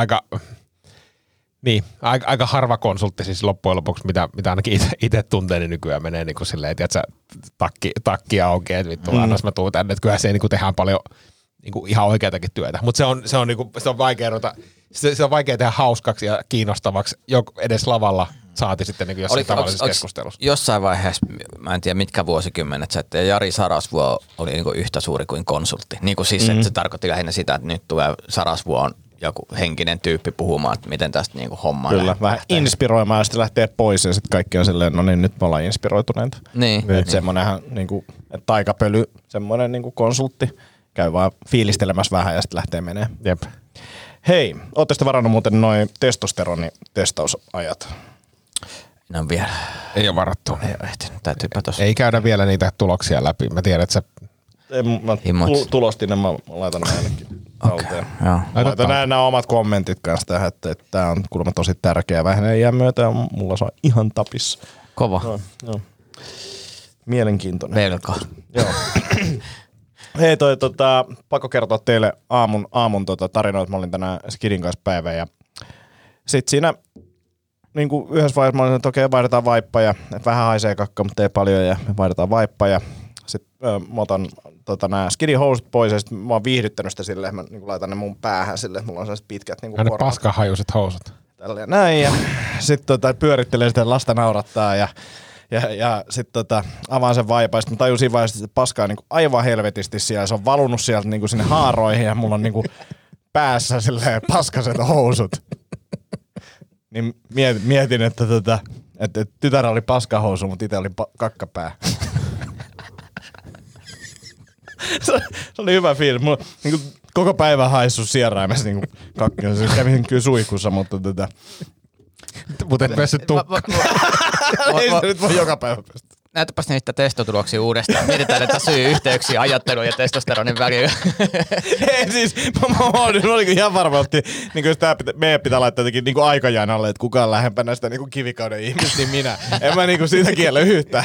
aika harva konsultti siis loppujen lopuksi, mitä ainakin itse tuntee, niin nykyään menee niin kuin silleen, että takki auki, että vittu annas mä tuun tänne. Että kyllä se niin kuin tehdään paljon niin kuin ihan oikeatakin työtä. Mutta se on vaikea tehdä hauskaksi ja kiinnostavaksi edes lavalla. Saati sitten niin jossain tavallisessa keskustelussa. Jossain vaiheessa, mä en tiedä mitkä vuosikymmenet, että Jari Sarasvuo oli niin kuin yhtä suuri kuin konsultti. Niin kuin siis, että se tarkoitti lähinnä sitä, että nyt tulee Sarasvuon joku henkinen tyyppi puhumaan, että miten tästä niin kuin homma kyllä, lähtee. vähän inspiroimaan ja sitten lähtee pois ja sitten kaikki on silleen, no niin nyt me ollaan inspiroituneita. Niin. Semmoinenhan niin kuin, taikapöly, semmoinen niin kuin konsultti, käy vaan fiilistelemässä vähän ja sitten lähtee menee. Jep. Hei, ootte sitten varannut muuten noin testosteronitestausajat? No vielä. Ei ole varattu. Ei ole ehtinyt, täytyypä tossa. Ei käydä vielä niitä tuloksia läpi. Mä tiedän, että tulostin ja mä laitan ne ainakin talteen. Laitan nämä omat kommentit kanssa tähän, että tää on kuulemma tosi tärkeä vähenen iän myötä ja mulla se on ihan tapissa. Kova. No. Mielenkiintoinen. Velka. Joo. Hei pakko kertoa teille aamun tarinoita. Mä olin tänään Skidin kanssa päivän ja sit siinä niin kuin yhdessä vaiheessa mä olin, että okei, vaihdetaan vaippa ja vähän haisee kakka, mutta ei paljon ja me vaihdetaan vaippa ja sit mä otan nää Skidin housut pois ja sit mä oon viihdyttänyt sitä silleen, mä niin laitan ne mun päähän silleen, mulla on sellaiset pitkät niin korvat. Paskahajuiset housut. Tälleen näin ja sit pyörittelee sitä lasta naurattaa ja sitten avaan sen vaipa, ja sitten tajun siinä vaiheessa, että paskaa niinku aivan helvetisti siellä, se on valunut sieltä niinku sinne haaroihin, ja mulla on niinku päässä silleen paskaset housut. Niin mietin, että tytär oli paskahousu, mutta itse oli kakkapää. Se oli hyvä fiilis. Mulla niinku koko päivä haissut sieraimessa niinku kakka. Kävin kyllä suihkussa, mutta Mutta et pessyt ei se nyt voi joka päivä pestä. Näytäpäs niitä testotuloksia uudestaan. Mietitään näitä syy-yhteyksiä ajattelun ja testosteronin välillä. Ei siis, mä olin ihan varma, että niin meidän pitää laittaa jotenkin niin aikajään alle, että kukaan lähempänä sitä niin kivikauden ihmistä, niin minä. En mä niin siitä kiellä yhtään.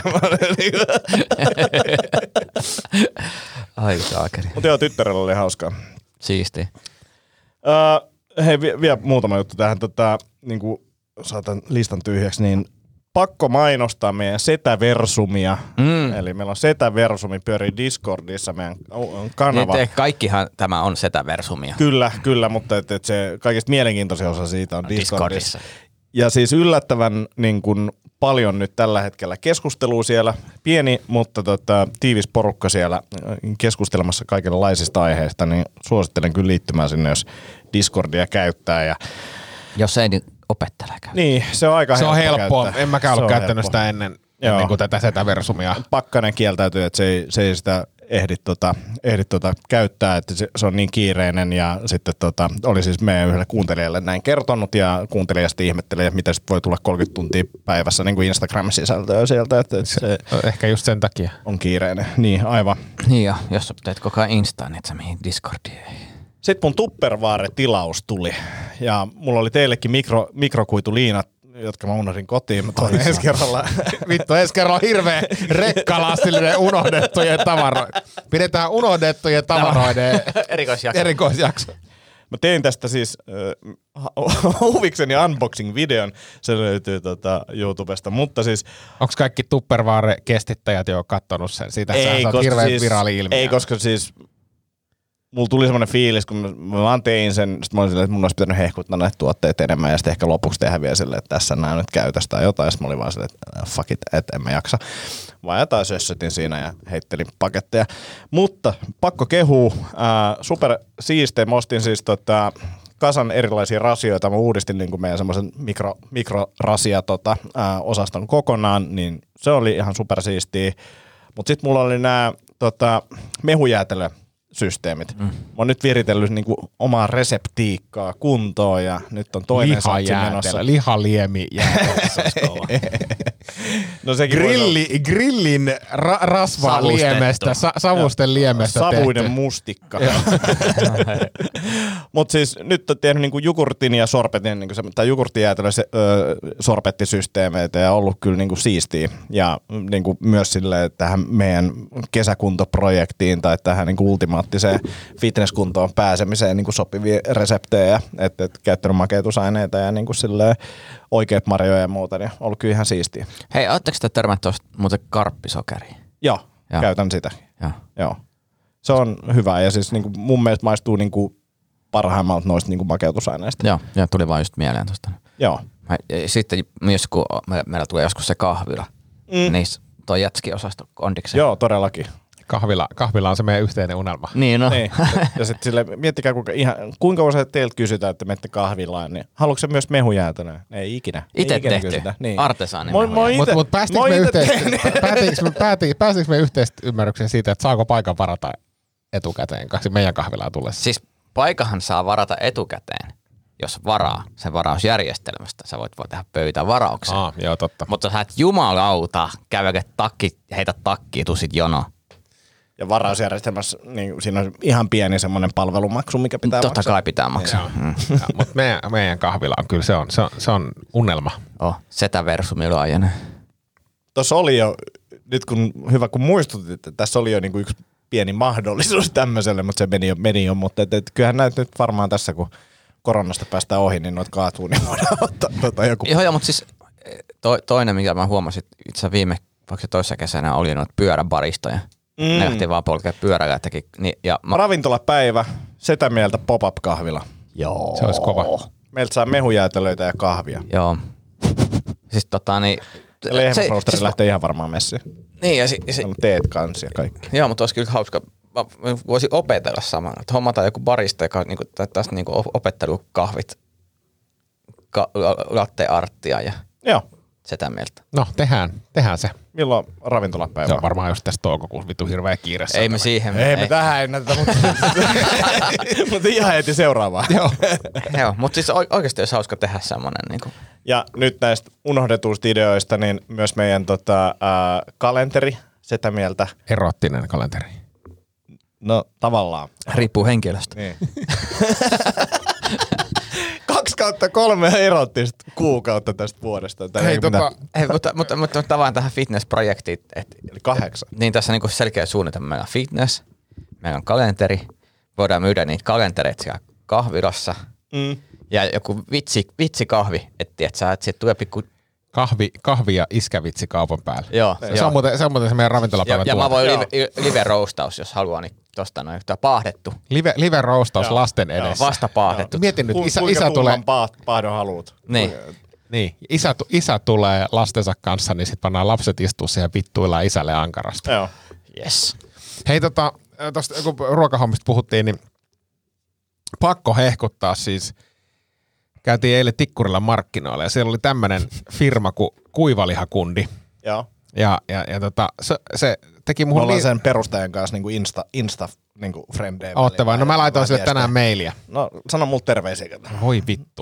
Ai saakeri. Mutta joo, tyttärellä oli hauskaa. Siisti. Hei, vielä muutama juttu tähän. Niin kuin saatan listan tyhjäksi, niin pakko mainostaa meidän Setäversumia. Eli meillä on Setäversumi, pyörii Discordissa meidän kanava. Niin kaikkihan tämä on Setäversumia. Kyllä, mutta se kaikista mielenkiintoisin osa siitä on Discordissa. Ja siis yllättävän niin kuin paljon nyt tällä hetkellä keskustelua siellä. Pieni, mutta tiivis porukka siellä keskustelemassa kaikenlaisista aiheista, niin suosittelen kyllä liittymään sinne, jos Discordia käyttää. Ja jos ei, niin opettelee käyttää. Niin, se on aika helppo. Se on helppoa. Käyttää. En mäkään ole käyttänyt sitä ennen kuin tätä Setäversumia. Pakkanen kieltäytyy, että se ei sitä ehdi käyttää, että se on niin kiireinen ja sitten oli siis meidän yhdelle kuuntelijalle näin kertonut ja kuuntelija sitten ihmetteli, että mitä sitten voi tulla 30 tuntia päivässä niin kuin Instagram-sisältöä sieltä, että se ehkä just sen takia on kiireinen. Niin, aivan. Niin ja jos sä teet koko ajan Instaan, niin et sä mihin Discordiin ei. Sitten mun Tupperware-tilaus tuli ja mulla oli teillekin mikrokuituliinat, jotka mä unohdin kotiin. Mä toin ensi kerralla. Vittu, ensi kerralla on hirveä rekkalastillinen unohdettujen tavaroiden. Pidetään unohdettujen tavaroiden erikoisjakso. Mä tein tästä siis huvikseni unboxing-videon. Se löytyy YouTubesta, mutta siis onko kaikki Tupperware-kestittäjät jo kattonut sen? Siitä sä oot hirveän viraali-ilmiö. Ei, koska siis mulla tuli semmoinen fiilis, kun mä vaan tein sen, sit mä olin silleen, että mun olisi pitänyt hehkuttaa näitä tuotteita enemmän ja sitten ehkä lopuksi tehdä vielä silleen, että tässä nää nyt käytöstä tai jotain. Sitten mä olin vaan silleen, että fuck it, että en mä jaksa. Vaan jotain sössötin siinä ja heittelin paketteja. Mutta pakko kehua, super siistejä. Mä ostin siis kasan erilaisia rasioita. Mä uudistin niin kuin meidän semmoisen mikrorasia osaston kokonaan, niin se oli ihan super siistiä. Mutta sitten mulla oli nämä mehujäätelösysteemit. Mä oon nyt viritellyt niinku omaa reseptiikkaa kuntoon ja nyt on toinen satsi menossa. Lihaliemi No sekin grillin rasvaliemestä, savusten liemestä savuinen tehty. mustikka. Mutta siis nyt on tehnyt niinku jogurtin ja sorbetin, niinku tai jogurttijäätelö sorpettisysteemeitä ja ollut kyllä niinku siistiä. Ja niinku myös silleen tähän meidän kesäkuntoprojektiin tai tähän niinku ultimaattiseen fitnesskuntoon pääsemiseen niinku sopivia reseptejä. Että käyttänyt makeutusaineita ja niinku silleen oikeat marjoja ja muuta, niin on ollut kyllä ihan siistiä. Hei, ootteko te törmät tuosta muuten karppisokeriin? Joo, Joo. käytän sitä. Joo. Se on hyvä ja siis niinku mun mielestä maistuu niinku parhaimmalta noista niinku makeutusaineista. Joo, tuli vaan just mieleen tuosta. Joo. Sitten myös kun meillä tulee joskus se kahvila, niin toi jätski-osasto kondikseen. Joo, todellakin. Kahvila on se meidän yhteinen unelma. Niin no. Niin. Ja sitten sille miettikää, kuinka usein teiltä kysytään, että menette kahvilaan, niin haluatko se myös mehujäätönä? Ei ikinä. Itse tehty. Kysytä. Niin. Artesaani. Mutta päästiinkö me yhteisymmärrykseen siitä, että saako paikan varata etukäteen meidän kahvilaan tullessa? Siis paikahan saa varata etukäteen, jos varaa sen varausjärjestelmästä. Sä voit tehdä pöytävarauksen. Joo, totta. Mutta sä et jumalauta käydä heitä takkiin, tuu sit jonoon. Ja varausjärjestelmässä niin siinä on ihan pieni semmoinen palvelumaksu, mikä pitää Totta maksaa. kai pitää maksaa. Mutta meidän kahvila on kyllä, se on unelma. Setä versumilla ajana. Tuossa oli jo, nyt kun hyvä kun muistutit, että tässä oli jo niinku yksi pieni mahdollisuus tämmöiselle, mutta se meni jo. Mutta kyllähän näet nyt varmaan tässä, kun koronasta päästään ohi, niin noita kaatuu, niin voidaan ottaa joku. Joo, mutta siis toinen, mikä mä huomasin, itse asiassa vaikka toissa kesänä oli noita pyöräbaristoja. Ne lähti vaan polkea pyörällä ja teki. Ravintolapäivä, setä mieltä pop-up-kahvila. Joo. Se olisi kova. Meiltä saa mehujäätelöitä ja kahvia. Joo. Siis Ja lehmäroosteri lähtee ihan varmaan messiin. Niin ja teet kanssa ja kaikki. Joo, mutta olisi kyllä hauska. Mä voisin opetella samalla. Että hommataan joku barista, joka niinku, tässä niinku opettelukahvit, latte arttia ja Joo. setä mieltä. No, tehdään se. Milloin ravintolapäivä? Se on varmaan just tässä toukokuussa vittu hirveä kiire. Ei me siihen. Ei me tähän ennätetä, mutta ihan heti seuraavaan. Joo, mutta siis oikeasti olisi hauska tehdä semmoinen. Niinku. Ja nyt näistä unohdetuista ideoista, niin myös meidän kalenteri, setä mieltä. Erottinen kalenteri. No tavallaan. Riippuu henkilöstä. Niin. 2/3 erottista kuukautta tästä vuodesta. Mutta tavallaan tähän fitness-projektiin. Eli 8. Niin tässä on niinku selkeä suunnitelma. Meillä on fitness, meillä on kalenteri. Voidaan myydä niitä kalentereita siellä kahvilassa. Ja joku vitsikahvi, että siitä tulee pikku... Kahvi ja iskävitsi kaupan päälle. Joo. Se on muuten se meidän ravintolapäivän ja mä voin live-roustaus, jos haluaa, niin tosta noin paahdettu. Live-roustaus lasten edessä. Vasta paahdettu. Mietin nyt, isä tulee... Pahdon haluut. Niin, isä tulee lastensa kanssa, niin sit pannaan lapset istua siihen vittuillaan isälle ankarasta. Joo. Yes. Hei tosta kun ruokahommista puhuttiin, niin pakko hehkuttaa siis. Käytiin eilen Tikkurilla markkinoilla ja siellä oli tämmönen firma kuin Kuivalihakundi. Joo. Ja se teki mulle... Me ollaan sen perustajan kanssa niinku Insta niinku frendejä. Ootte vai? No mä laitoin sille tänään mailia. No sano mulle terveisiä. Voi vittu.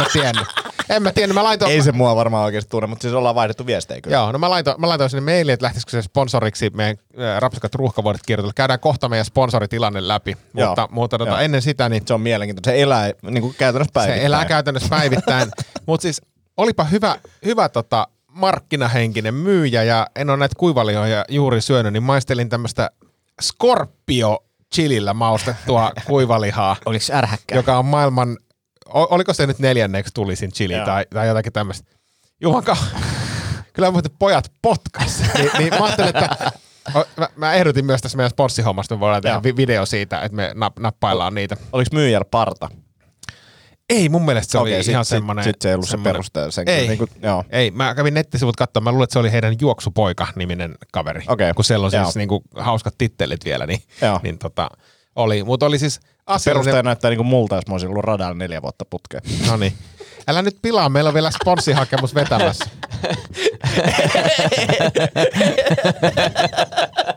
En mä tiennyt. Mä laitoin... Ei se mua varmaan oikeasti tunne, mutta siis ollaan vaihdettu viestejä kyllä. Joo, no mä laitoin sinne mailia, että lähtisikö se sponsoriksi meidän Rapsakat ruuhkavuodet kirjoitella. Käydään kohta meidän sponsoritilanne läpi, mutta ennen sitä niin... Se on mielenkiintoista. Se elää niinku käytännössä päivittäin. Se elää käytännössä päivittäin. Mutta siis olipa hyvä markkinahenkinen myyjä ja en ole näitä kuivalihoja juuri syönyt, niin maistelin tämmöistä Scorpio chilillä maustettua kuivalihaa. Oliko se ärhäkkää? Joka on maailman, oliko se nyt 4. tulisin chili tai jotakin tämmöistä. Juhanka, kyllä muuten pojat potkas. niin mä ajattelin, että mä ehdotin myös tässä meidän sponssihommasta, me voidaan tehdä video siitä, että me nappaillaan niitä. Oliko myyjällä parta? Ei, mun mielestä se oli ihan semmoinen... Sitten se ei ollut se perustaja. Ei, mä kävin nettisivut katsomaan, mä luulen, että se oli heidän Juoksupoika-niminen kaveri. Okay. Kun siellä on siis niinku hauskat tittelit vielä, niin oli. Mutta oli siis... Perustaja näyttää niinku multa, jos mä olisin ollut radalla 4 vuotta putkeen. No niin. Älä nyt pilaa, meillä on vielä sponssihakemus vetämässä.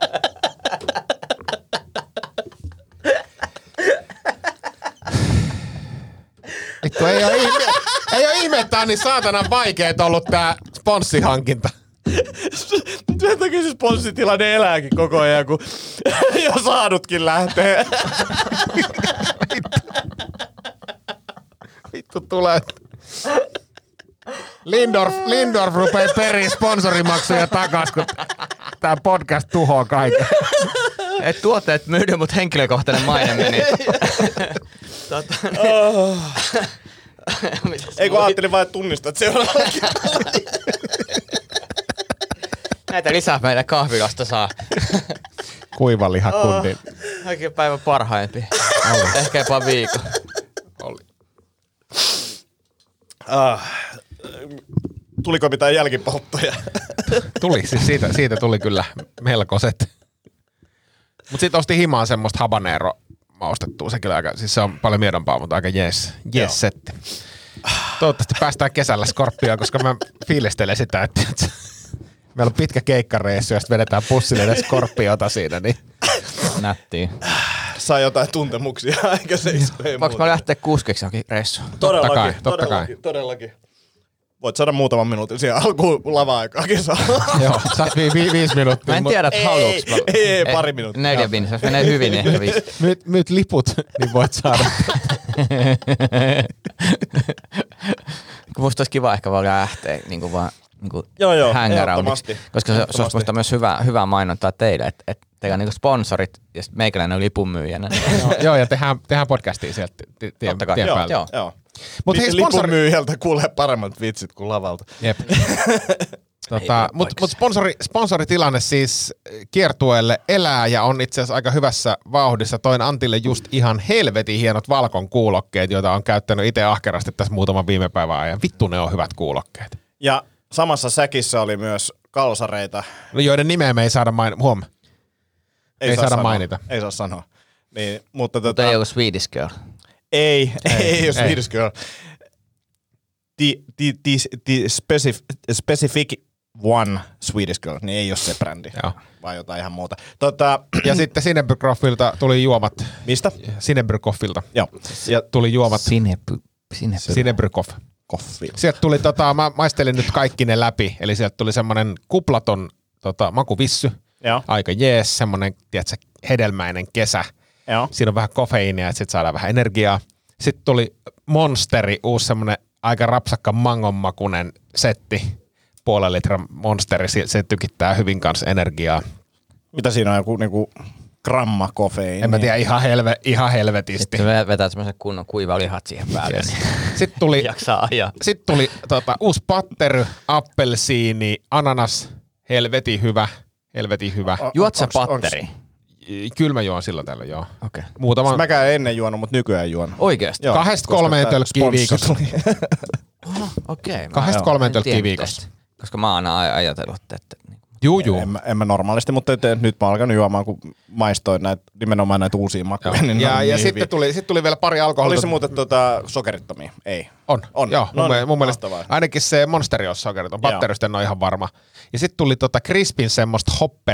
Vittu, ei ole ihme, että on niin saatanan vaikeet ollut tää sponssihankinta. Sen takia se sponssitilanne elääkin koko ajan, kun jo saadutkin lähtee. Vittu tulee. Lindorf rupee periin sponsorimaksuja takas, kun tää podcast tuhoaa kaiken. Et tuotteet myydy, mut henkilökohtainen maine meni. Ei kun ajattelin vaan, että tunnistat seuraavaksi. Näitä lisää meidän kahvilasta saa. Kuivalihakundi. Oikein päivän parhaimpia. Ehkä jopa viikon. Tuliko mitään jälkipolttoja? Tuli, siis siitä tuli kyllä melkoiset. Mut sit ostin himaan semmoista habanero maustettua. Se kyllä aika, siis se on paljon miedompaa, mutta aika jees setti. Toivottavasti päästään kesällä Scorpioon, koska mä fiilistelen sitä, että meillä on pitkä keikkareissu ja sitten vedetään pussille Scorpiota siinä. Niin. Nättiä. Saa jotain tuntemuksia, eikä se iskee. Voinko mä lähteä kuskiksi johonkin reissuun? Todellakin. Voit saada muutaman minuutin siihen alkuun lava-aikaakin saa. Joo, saat 5 minuuttia. Mä en tiedä, että haluuks. Ei, pari minuuttia. 4 minuuttia, se menee hyvin ehkä 5. Myyt liput, niin voit saada. Musta olisi kiva ehkä vaan lähteä niin vaan Joo, hangaroundiksi. Koska se olisi musta myös hyvää mainontaa teille, että teillä on niin sponsorit ja sitten meikäläinen on lipunmyyjänä. Joo, ja tehdään podcastia sieltä tien päällä. Joo. Mut hei, lipunmyyjältä kuulee paremmat vitsit kuin lavalta. Jep. Mut sponsoritilanne siis kiertueelle elää ja on itse asiassa aika hyvässä vauhdissa. Toin Antille just ihan helvetin hienot Valkon kuulokkeet, joita on käyttänyt itse ahkerasti tässä muutaman viime päivän ajan. Vittu, ne on hyvät kuulokkeet. Ja samassa säkissä oli myös kalsareita. Joiden nimeä me ei saada mainita. Ei saada mainita. Ei saa sanoa. Niin, mutta ei ollut Swedish Girl. Ei ole Swedish Girl. The specific one Swedish Girl, niin ei ole se brändi, vaan jotain ihan muuta. Ja sitten Sinebrykoffilta tuli juomat. Mistä? Sinebrykoffilta. Joo. Ja tuli juomat. Sinebrykoff. Sieltä tuli, mä maistelin nyt kaikki ne läpi, eli sieltä tuli semmonen kuplaton makuvissy. Joo. Aika jees, semmonen, tiedätkö, hedelmäinen kesä. Joo. Siinä on vähän kofeiinia, että sit saadaan vähän energiaa. Sitten tuli Monsteri, uusi semmonen aika rapsakka mangonmakunen setti. 0,5 litran Monsteri, se tykittää hyvin kanssa energiaa. Mitä siinä on, joku niinku gramma kofeiinia? En mä tiedä, ihan helvetisti. Sitten vetää semmoisen kunnon kuivalihat siihen päälle. Yes. Sitten tuli, jaksaa ajaa. Sitten tuli uusi pattery, appelsiini, ananas, helvetin hyvä. Juot sä patteri? Kyllä mä juon silloin tällöin, joo. Okei. Muutama. Mäkään ennen juonut, mutta nykyään juon. Oikeesti? 2-3 tölkkiä viikossa. Okei. 2-3 tölkkiä viikossa. Koska mä oon aina ajatellut, että... Juu. En mä normaalisti, mutta nyt mä oon alkanut juomaan, kun maistoin nimenomaan näitä uusia makuja. Niin ja sitten tuli vielä pari alkoholia. Oli se muuten sokerittomia? Ei. On. Joo, mun mielestä ainakin se Monsteri on sokeriton. Batterista en ole ihan varma. Ja sitten tuli Crispin semmoista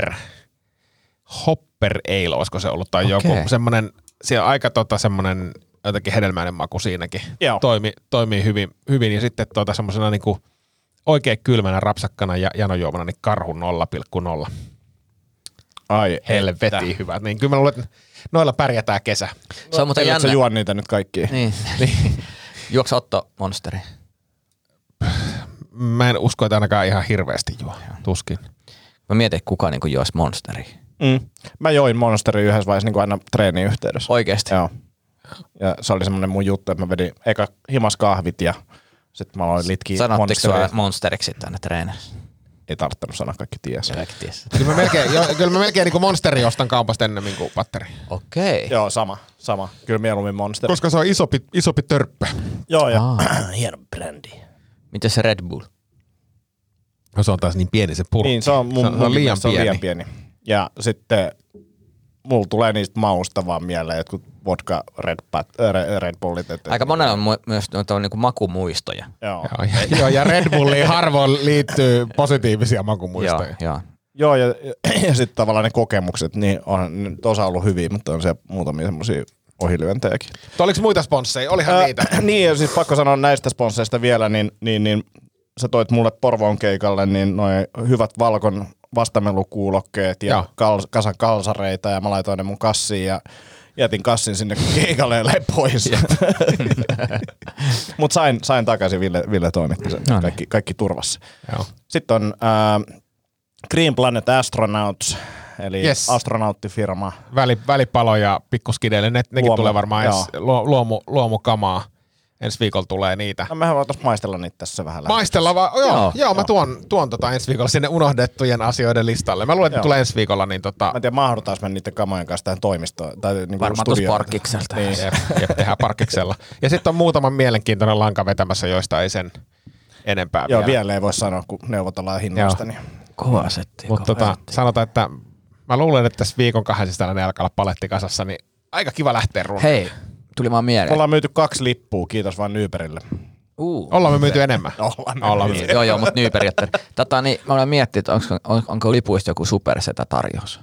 Hopper ale, olisiko se ollut, tai joku semmoinen, siellä on aika semmoinen jotenkin hedelmäinen maku siinäkin. Toimii hyvin ja sitten semmoisena niinku oikein kylmänä rapsakkana ja janojuomana niin karhu 0,0. Ai helvetin hyvät. Niin kyllä mä luulen, että noilla pärjätään kesä. Se on muuten jännä. Sä juon niitä nyt kaikkia. Niin. Juoksa Otto Monsteri? Mä en usko, että ainakaan ihan hirveästi juo. Tuskin. Mä mietin, että kuka niin juosi Monsteria. Mä join Monsteria yhdessä vaiheessa niin aina treenin yhteydessä. Oikeesti? Joo. Ja se oli semmoinen mun juttu, että mä vedin eka himas kahvit ja sitten mä aloin litkiä Monsteria. Sanotteko sua Monsteriksi sitten aina treenerissä? Ei tarvittanut sanoa, kaikki tiesi. Kyllä mä melkein niin kuin Monsteri ostan kaupasta ennemmin kuin patteri. Okei. Joo, sama. Kyllä mieluummin Monster. Koska se on isompi törppö. Joo, ja hieno brändi. Miten se Red Bull? No se on taas niin pieni se purkki. Niin, se on liian pieni. Ja sitten mulla tulee niistä mausta vaan mieleen jotkut vodka Red Bullit. Aika monella on myös niinku makumuistoja. Joo, ja Red Bulliin harvoin liittyy positiivisia makumuistoja. Joo, ja sitten tavallaan ne kokemukset, niin on osa ollut hyviä, mutta on siellä muutamia semmoisia ohilyöntejäkin. Oliko muita sponsseja? Olihan niitä. Niin, ja siis pakko sanoa näistä sponsseista vielä, niin sä toit mulle Porvoon keikalle niin noi hyvät Valkon vastamelukuulokkeet ja kasan kalsareita, ja mä laitoin ne mun kassiin ja jätin kassin sinne keikalle ja lähdin pois. Mut sain takaisin, Ville toimitti sen. Kaikki turvassa. Joo. Sitten on Green Planet Astronauts, eli astronauttifirma. Välipalo ja pikkuskideille, nekin tulee varmaan luomukamaa. Ensi viikolla tulee niitä. No mehän voitaisiin maistella niitä tässä vähän. Maistella vaan? Joo, mä tuon ensi viikolla sinne unohdettujen asioiden listalle. Mä luulen, että tulee ensi viikolla. Niin Mä en tiedä, mahdutaanko me niiden kamojen kanssa tähän toimistoon. Tai niinku varmaan tuossa parkkikselta. Niin. Jep, tehdään parkkiksella. Ja sitten on muutama mielenkiintoinen lanka vetämässä, joista ei sen enempää vielä ei voi sanoa, kun neuvotellaan hinnoista. Niin. Kova setti. Mutta sanotaan, että mä luulen, että tässä viikon 2 sisällä alkaa olla paletti kasassa, niin aika kiva lähteä runnoon. Hei, tuli vaan mieleen. Me ollaan myyty 2 lippua, kiitos vaan Nyberille. Ollaan me myyty enemmän. Ollaan myyty. Joo, mutta Nyberg. Niin, mä olen miettinyt, että onko lipuista joku supersetä tarjous?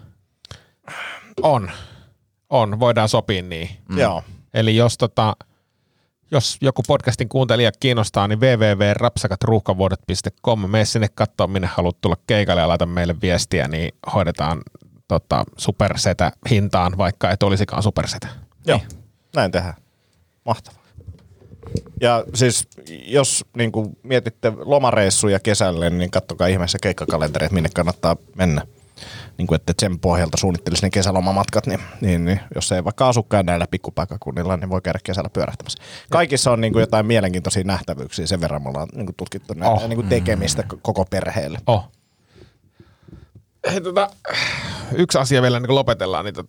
On, voidaan sopia niin. Joo. Eli jos joku podcastin kuuntelija kiinnostaa, niin www.rapsakatruuhkavuodet.com. Mene sinne katsoa, minne haluat tulla keikalle ja laita meille viestiä, niin hoidetaan supersetä hintaan, vaikka et olisikaan supersetä. Joo, näin tehdään. Mahtavaa. Ja siis jos niin kuin mietitte lomareissuja kesälle, niin katsokaa ihmeessä keikkakalentereet, minne kannattaa mennä. Niin kuin että sen pohjalta suunnittelisi ne kesälomamatkat, niin jos ei vaikka asukkaan näillä pikkupaikkakunnilla, niin voi käydä kesällä pyörähtämässä. Kaikissa on niin kuin jotain mielenkiintoisia nähtävyyksiä, sen verran me ollaan niin kuin tutkittu näitä niin kuin tekemistä koko perheelle. Hei, yksi asia vielä niin kuin lopetellaan, niin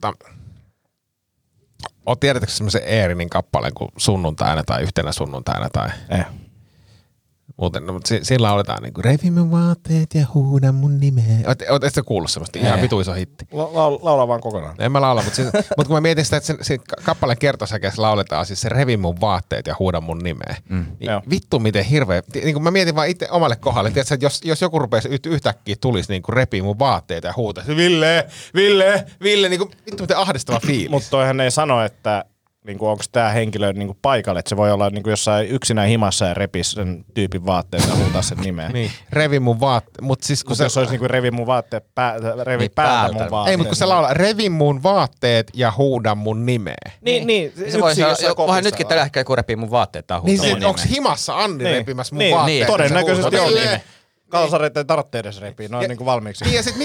tiedätkö semmoisen Eerinin kappaleen kuin sunnuntaina tai yhtenä sunnuntaina tai... Muuten, no, mutta sillä oletaan niinku revi mun vaatteet ja huuda mun nimeä. Oletko sä kuullut semmoista? Ihan vitu iso hitti. Laula vaan kokonaan. En mä laula, mutta kun mä mietin sitä, että se kappaleen kertosäkeessä lauletaan siis se revi mun vaatteet ja huuda mun nimeä. Niin vittu miten hirveä. Niin kun mä mietin vaan itse omalle kohdalle, että jos joku rupeisi yhtäkkiä tulisi niinku repii mun vaatteet ja huutaisi Ville, niinku vittu miten ahdistava fiilis. Mutta toihan ei sano, että niinku, onko tämä henkilö niinku paikalle, että se voi olla niinku jossain yksinään himassa ja repisi sen tyypin vaatteet ja huutaa sen nimeä. Niin, revi mun vaatteet. Mutta siis, jos olisi niinku revi mun vaatteet, revi päältä mun vaatteet. Ei, mutta kun se laulaa, revi mun vaatteet ja huuda mun nimeä. Niin. Se voisi olla nytkin tällä hetkellä, kun repii mun vaatteet tai huuda mun nimeä. Onko himassa Anni repimässä mun vaatteet? Todennäköisesti on nime. Kalsareet ei tarvitse edes repii, ne on niinku valmiiksi. Niin ja sit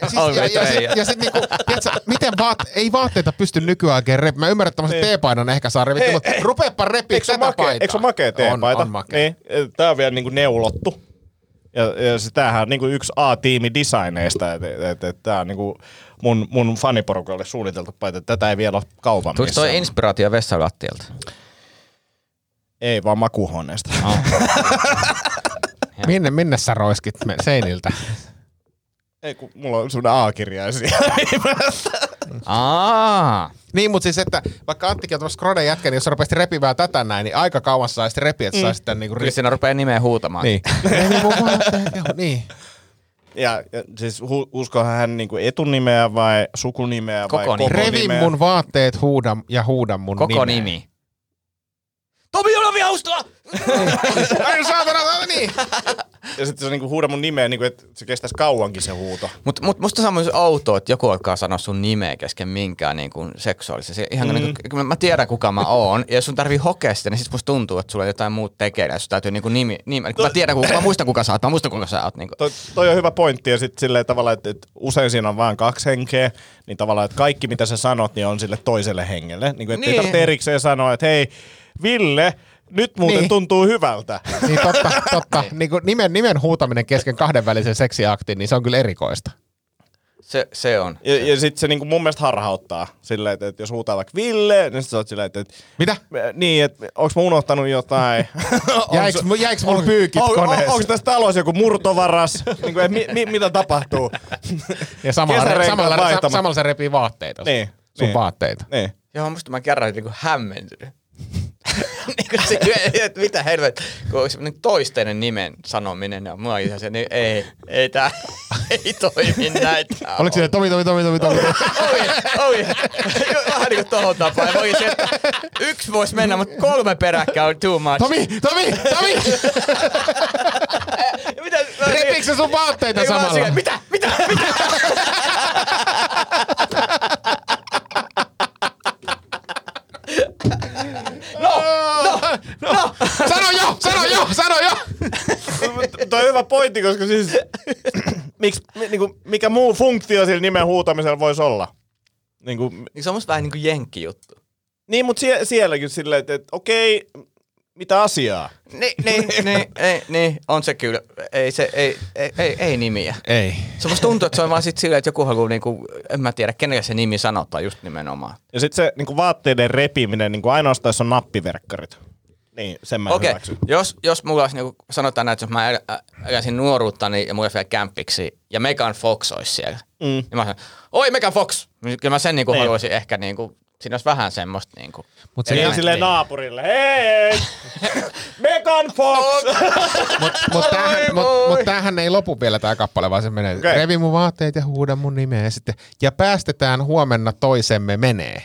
miten ei vaatteita pysty nykyään oikein repimään. Mä ymmärrän, että tämmöisen teepaidan ehkä saa revittyä, mutta rupeepa repiä tätä paitaa. Eikö se makea teepaita? On makea. Niin, tää on vielä niinku neulottu. Ja tämähän on niinku yksi A-tiimi designeista, että tää on niinku mun faniporukalle suunniteltu paita. Tätä ei vielä ole kaupan missään. Tuliko toi inspiraatio vessalattialta? Ei, vaan makuuhuoneesta. Minne sä roiskit seiniltä? Ei, kun mulla on semmoinen A-kirjaisia. Niin, mutta siis, että vaikka Anttikin on tämmöistä Skroden jätkä, niin jos sä rupeaisit repivää tätä näin, niin aika kauan saa sitten repiä, että saa sitten niinku... Kyllä siinä rupeaa nimeä huutamaan. Niin. Niin. Ja siis uskohan hän niinku etunimeä vai sukunimeä vai koko nimeä? Revi mun vaatteet huuda mun nimeä. Koko nimi. Tomi Olavi Haustala! Ai saatana, niin. Ja sitten se niinku huuda mun nimeä, niinku, että se kestäisi kauankin se huuto. Mut musta se on myös outoa, että joku alkaa sanoa sun nimeä kesken minkään niinku seksuaalisen. Ihan niinku, mä tiedän kuka mä oon, ja jos sun tarvii hokea sitä, niin sit musta tuntuu, että sulla on jotain muut tekeillä, ja sun täytyy niinku mä muistan kuka sä oot. Niinku. Toi on hyvä pointti, ja sitten silleen tavallaan, että usein siinä on vaan 2 henkeä, niin tavallaan, että kaikki mitä sä sanot, niin on sille toiselle hengelle. Niin kuin, ei tarvitse erikseen sanoa, että hei, Ville, nyt muuten tuntuu hyvältä. Niin totta. Niin kuin nimen huutaminen kesken kahdenvälisen seksiaktin, niin se on kyllä erikoista. Se on. Ja sitten se niinku mun mielestä harhauttaa silleen, että jos huutaa vaikka Ville, niin sit sä oot silleen, että... Mitä? Niin, että onks mä unohtanut jotain? Jäiks mun pyykit koneessa? Onks tässä talossa joku murtovaras? Niinku, mitä tapahtuu? Ja samalla se repii vaatteita. Niin. Sun vaatteita. Niin. Joo, musta mä kerran niinku hämmentynyt. Mitä helvet, kun olisi toisten nimen sanominen ja mua ihan se, niin ei tää ei toimi näitä. Oliko siinä Tomi? Oi. Vähän niin kuin tohon tapaan. Että yksi voisi mennä, mutta 3 peräkkäin on too much. Tomi! Repiikö se sun vaatteita samalla? Mitä? No! Sano jo! Toi on hyvä pointti, koska siis mikä muu funktio sillä nimen huutamisella voisi olla? Niin se on musta vähän niin kuin jenkkijuttu. Niin, mutta sielläkin silleen, että okei, mitä asiaa? Niin, on se kyllä. Ei nimiä. Ei. Se musta tuntuu, että se on vaan sit silleen, että joku haluaa, niinku, en mä tiedä, kenelle se nimi sanotaan just nimenomaan. Ja sit se niinku vaatteiden repiminen, niinku ainoastaan jos on nappiverkkarit. Niin, sen mä hyväksyn. Jos mulla olisi, niinku, sanotaan näin, että jos mä eläisin nuoruuttani ja mulla olisi vielä kämpiksi ja Megan Fox olisi siellä. Niin mä sanoin, oi Megan Fox! Kyllä mä sen niinku haluaisin ehkä niinku, siinä olisi vähän semmoista niinku. Mutta se silleen naapurille, hei! Megan Fox! Mutta tämähän ei lopu vielä tää kappale, vaan se menee. Okay. Revi mun vaatteet ja huuda mun nimeä ja sitten. Ja päästetään huomenna toisemme menee.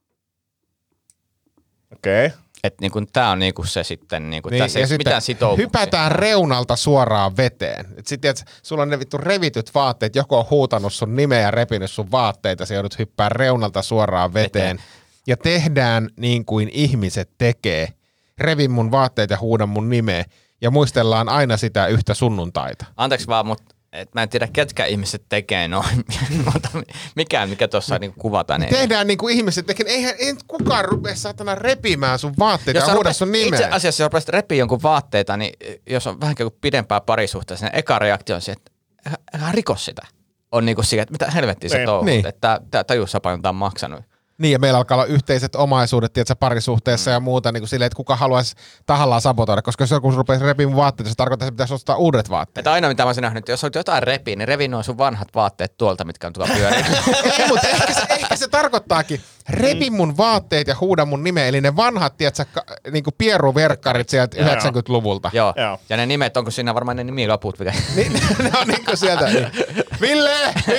Okei. Okay. Että niinku, tää on niinku se sitten, niinku, niin, tässä ei mitään sitoumuksia. Hypätään reunalta suoraan veteen. Et sit tiedät, sulla on ne vittu revityt vaatteet, joku on huutanut sun nimeä ja repinyt sun vaatteita, sä joudut hyppää reunalta suoraan veteen. Ja tehdään niin kuin ihmiset tekee. Revin mun vaatteet ja huudan mun nimeä. Ja muistellaan aina sitä yhtä sunnuntaita. Anteeksi vaan, mutta mä en tiedä, ketkä ihmiset tekee noin. Mikä tuossa niinku kuvataan. Tehdään niin kuin ihmiset tekee. Ei kukaan rupea saatana repimään sun vaatteita ja huuda sun nimeä. Itse asiassa, jos rupeaisit repiä jonkun vaatteita, niin jos on vähän pidempää parisuhteessa, niin eka reaktio on se, että rikos sitä. On niinku siihen, että mitä helvettiä se touhut. Niin. Että tajuussa paljon tämä on maksanut. Niin, ja meillä alkaa olla yhteiset omaisuudet, tiedätkö, parisuhteessa ja muuta, niin kuin silleen, että kuka haluaisi tahallaan sabotoida, koska jos joku rupeaisi repiä vaatteita, se tarkoittaa, että pitäisi ostaa uudet vaatteet. Että aina mitä mä olisin nähnyt, että jos olet jotain repiä, niin revi nuo sun vanhat vaatteet tuolta, mitkä on tuolla pyöriä. Ei, mutta ehkä se tarkoittaakin, repi mun vaatteet ja huuda mun nimeä, eli ne vanhat, tiedätkö, niin kuin pieruverkkarit sieltä 90-luvulta. Joo, ja ne nimet, onko siinä varmaan ne nimilaput vielä? Ne on niin kuin sieltä. Ville!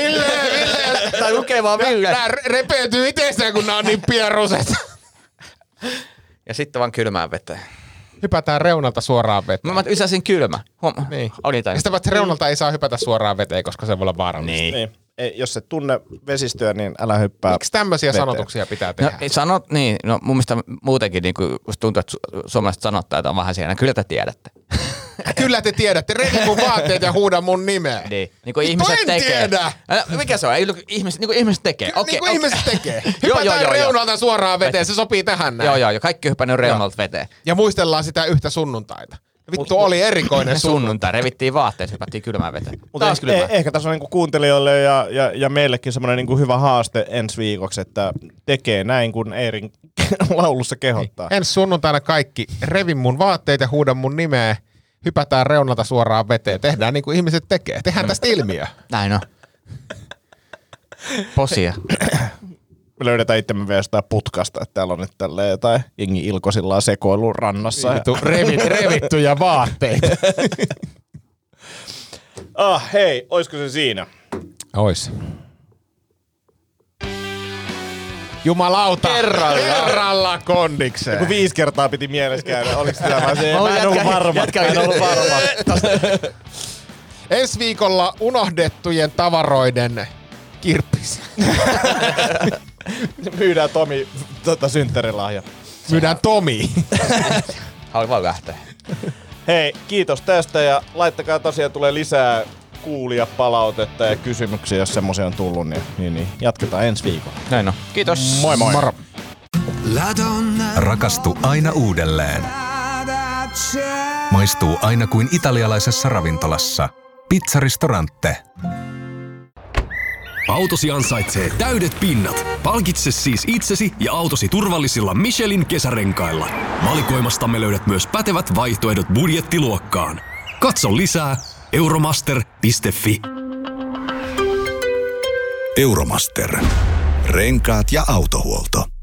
Tai lukee vaan Ville. Nää repeytyy itsestään, kun nää on niin pieruset. Ja sitten vaan kylmään veteen. Hypätään reunalta suoraan veteen. Mä lisäsin kylmä. Niin. Ja sitä vaikka reunalta ei saa hypätä suoraan veteen, koska se voi olla vaarallista. Niin. Jos et tunne vesistöä, niin älä hyppää. Miksi tämmöisiä sanotuksia pitää tehdä? No mun mielestä muutenkin niin tuntuu, että suomalaiset sanottajat on vähän siellä. Kyllä te tiedätte. Kyllä te tiedätte. Revi mun vaatteet ja huuda mun nimeä. Niin kuin ihmiset tekee. Tiedä. Mikä se on? Niin kuin ihmiset tekee. Niin kuin ihmiset tekee. Hypätään reunalta suoraan veteen. Se sopii tähän näin. Joo. Kaikki hyppännyt reunalta veteen. Ja muistellaan sitä yhtä sunnuntaita. Vittu oli erikoinen sunnuntai. Revittiin vaatteet, hypättiin kylmään veteen. Mutta ehkä tässä on niinku kuuntelijoille ja meillekin semmoinen niinku hyvä haaste ensi viikoksi, että tekee näin, kun Eerin laulussa kehottaa. Ensi sunnuntaina kaikki. Revi mun vaatteet ja huuda mun nimeä. Hypätään reunalta suoraan veteen. Tehdään niin kuin ihmiset tekee. Tehdään tästä ilmiö. Näin on. Posia. Me löydetään itsemme vielä jostain putkasta, että täällä on nyt tälleen jotain jengi ilkosillaan sekoilu rannassa. Revittyjä vaatteita. Hei, oisko se siinä? Ois. Jumalauta. Kerralla kondikseen. Joku 5 kertaa piti mielessä käydä. Oliko sitä vaan se? Mä en ollut varma. Ensi viikolla unohdettujen tavaroiden kirppis. Myydään Tomi synttärilahja. Myydään Tomi. Haluan vaan lähteä. Hei, kiitos tästä ja laittakaa tosiaan tulee lisää kuulijapalautetta ja kysymyksiä, jos semmoisia on tullut, niin jatketaan ensi viikolla. Näin on. Kiitos. Moi moi. Moro. Rakastu aina uudelleen. Maistuu aina kuin italialaisessa ravintolassa. Pizzaristorante. Autosi ansaitsee täydet pinnat. Palkitse siis itsesi ja autosi turvallisilla Michelin kesärenkailla. Valikoimastamme löydät myös pätevät vaihtoehdot budjettiluokkaan. Katso lisää euromaster.fi. Euromaster. Renkaat ja autohuolto.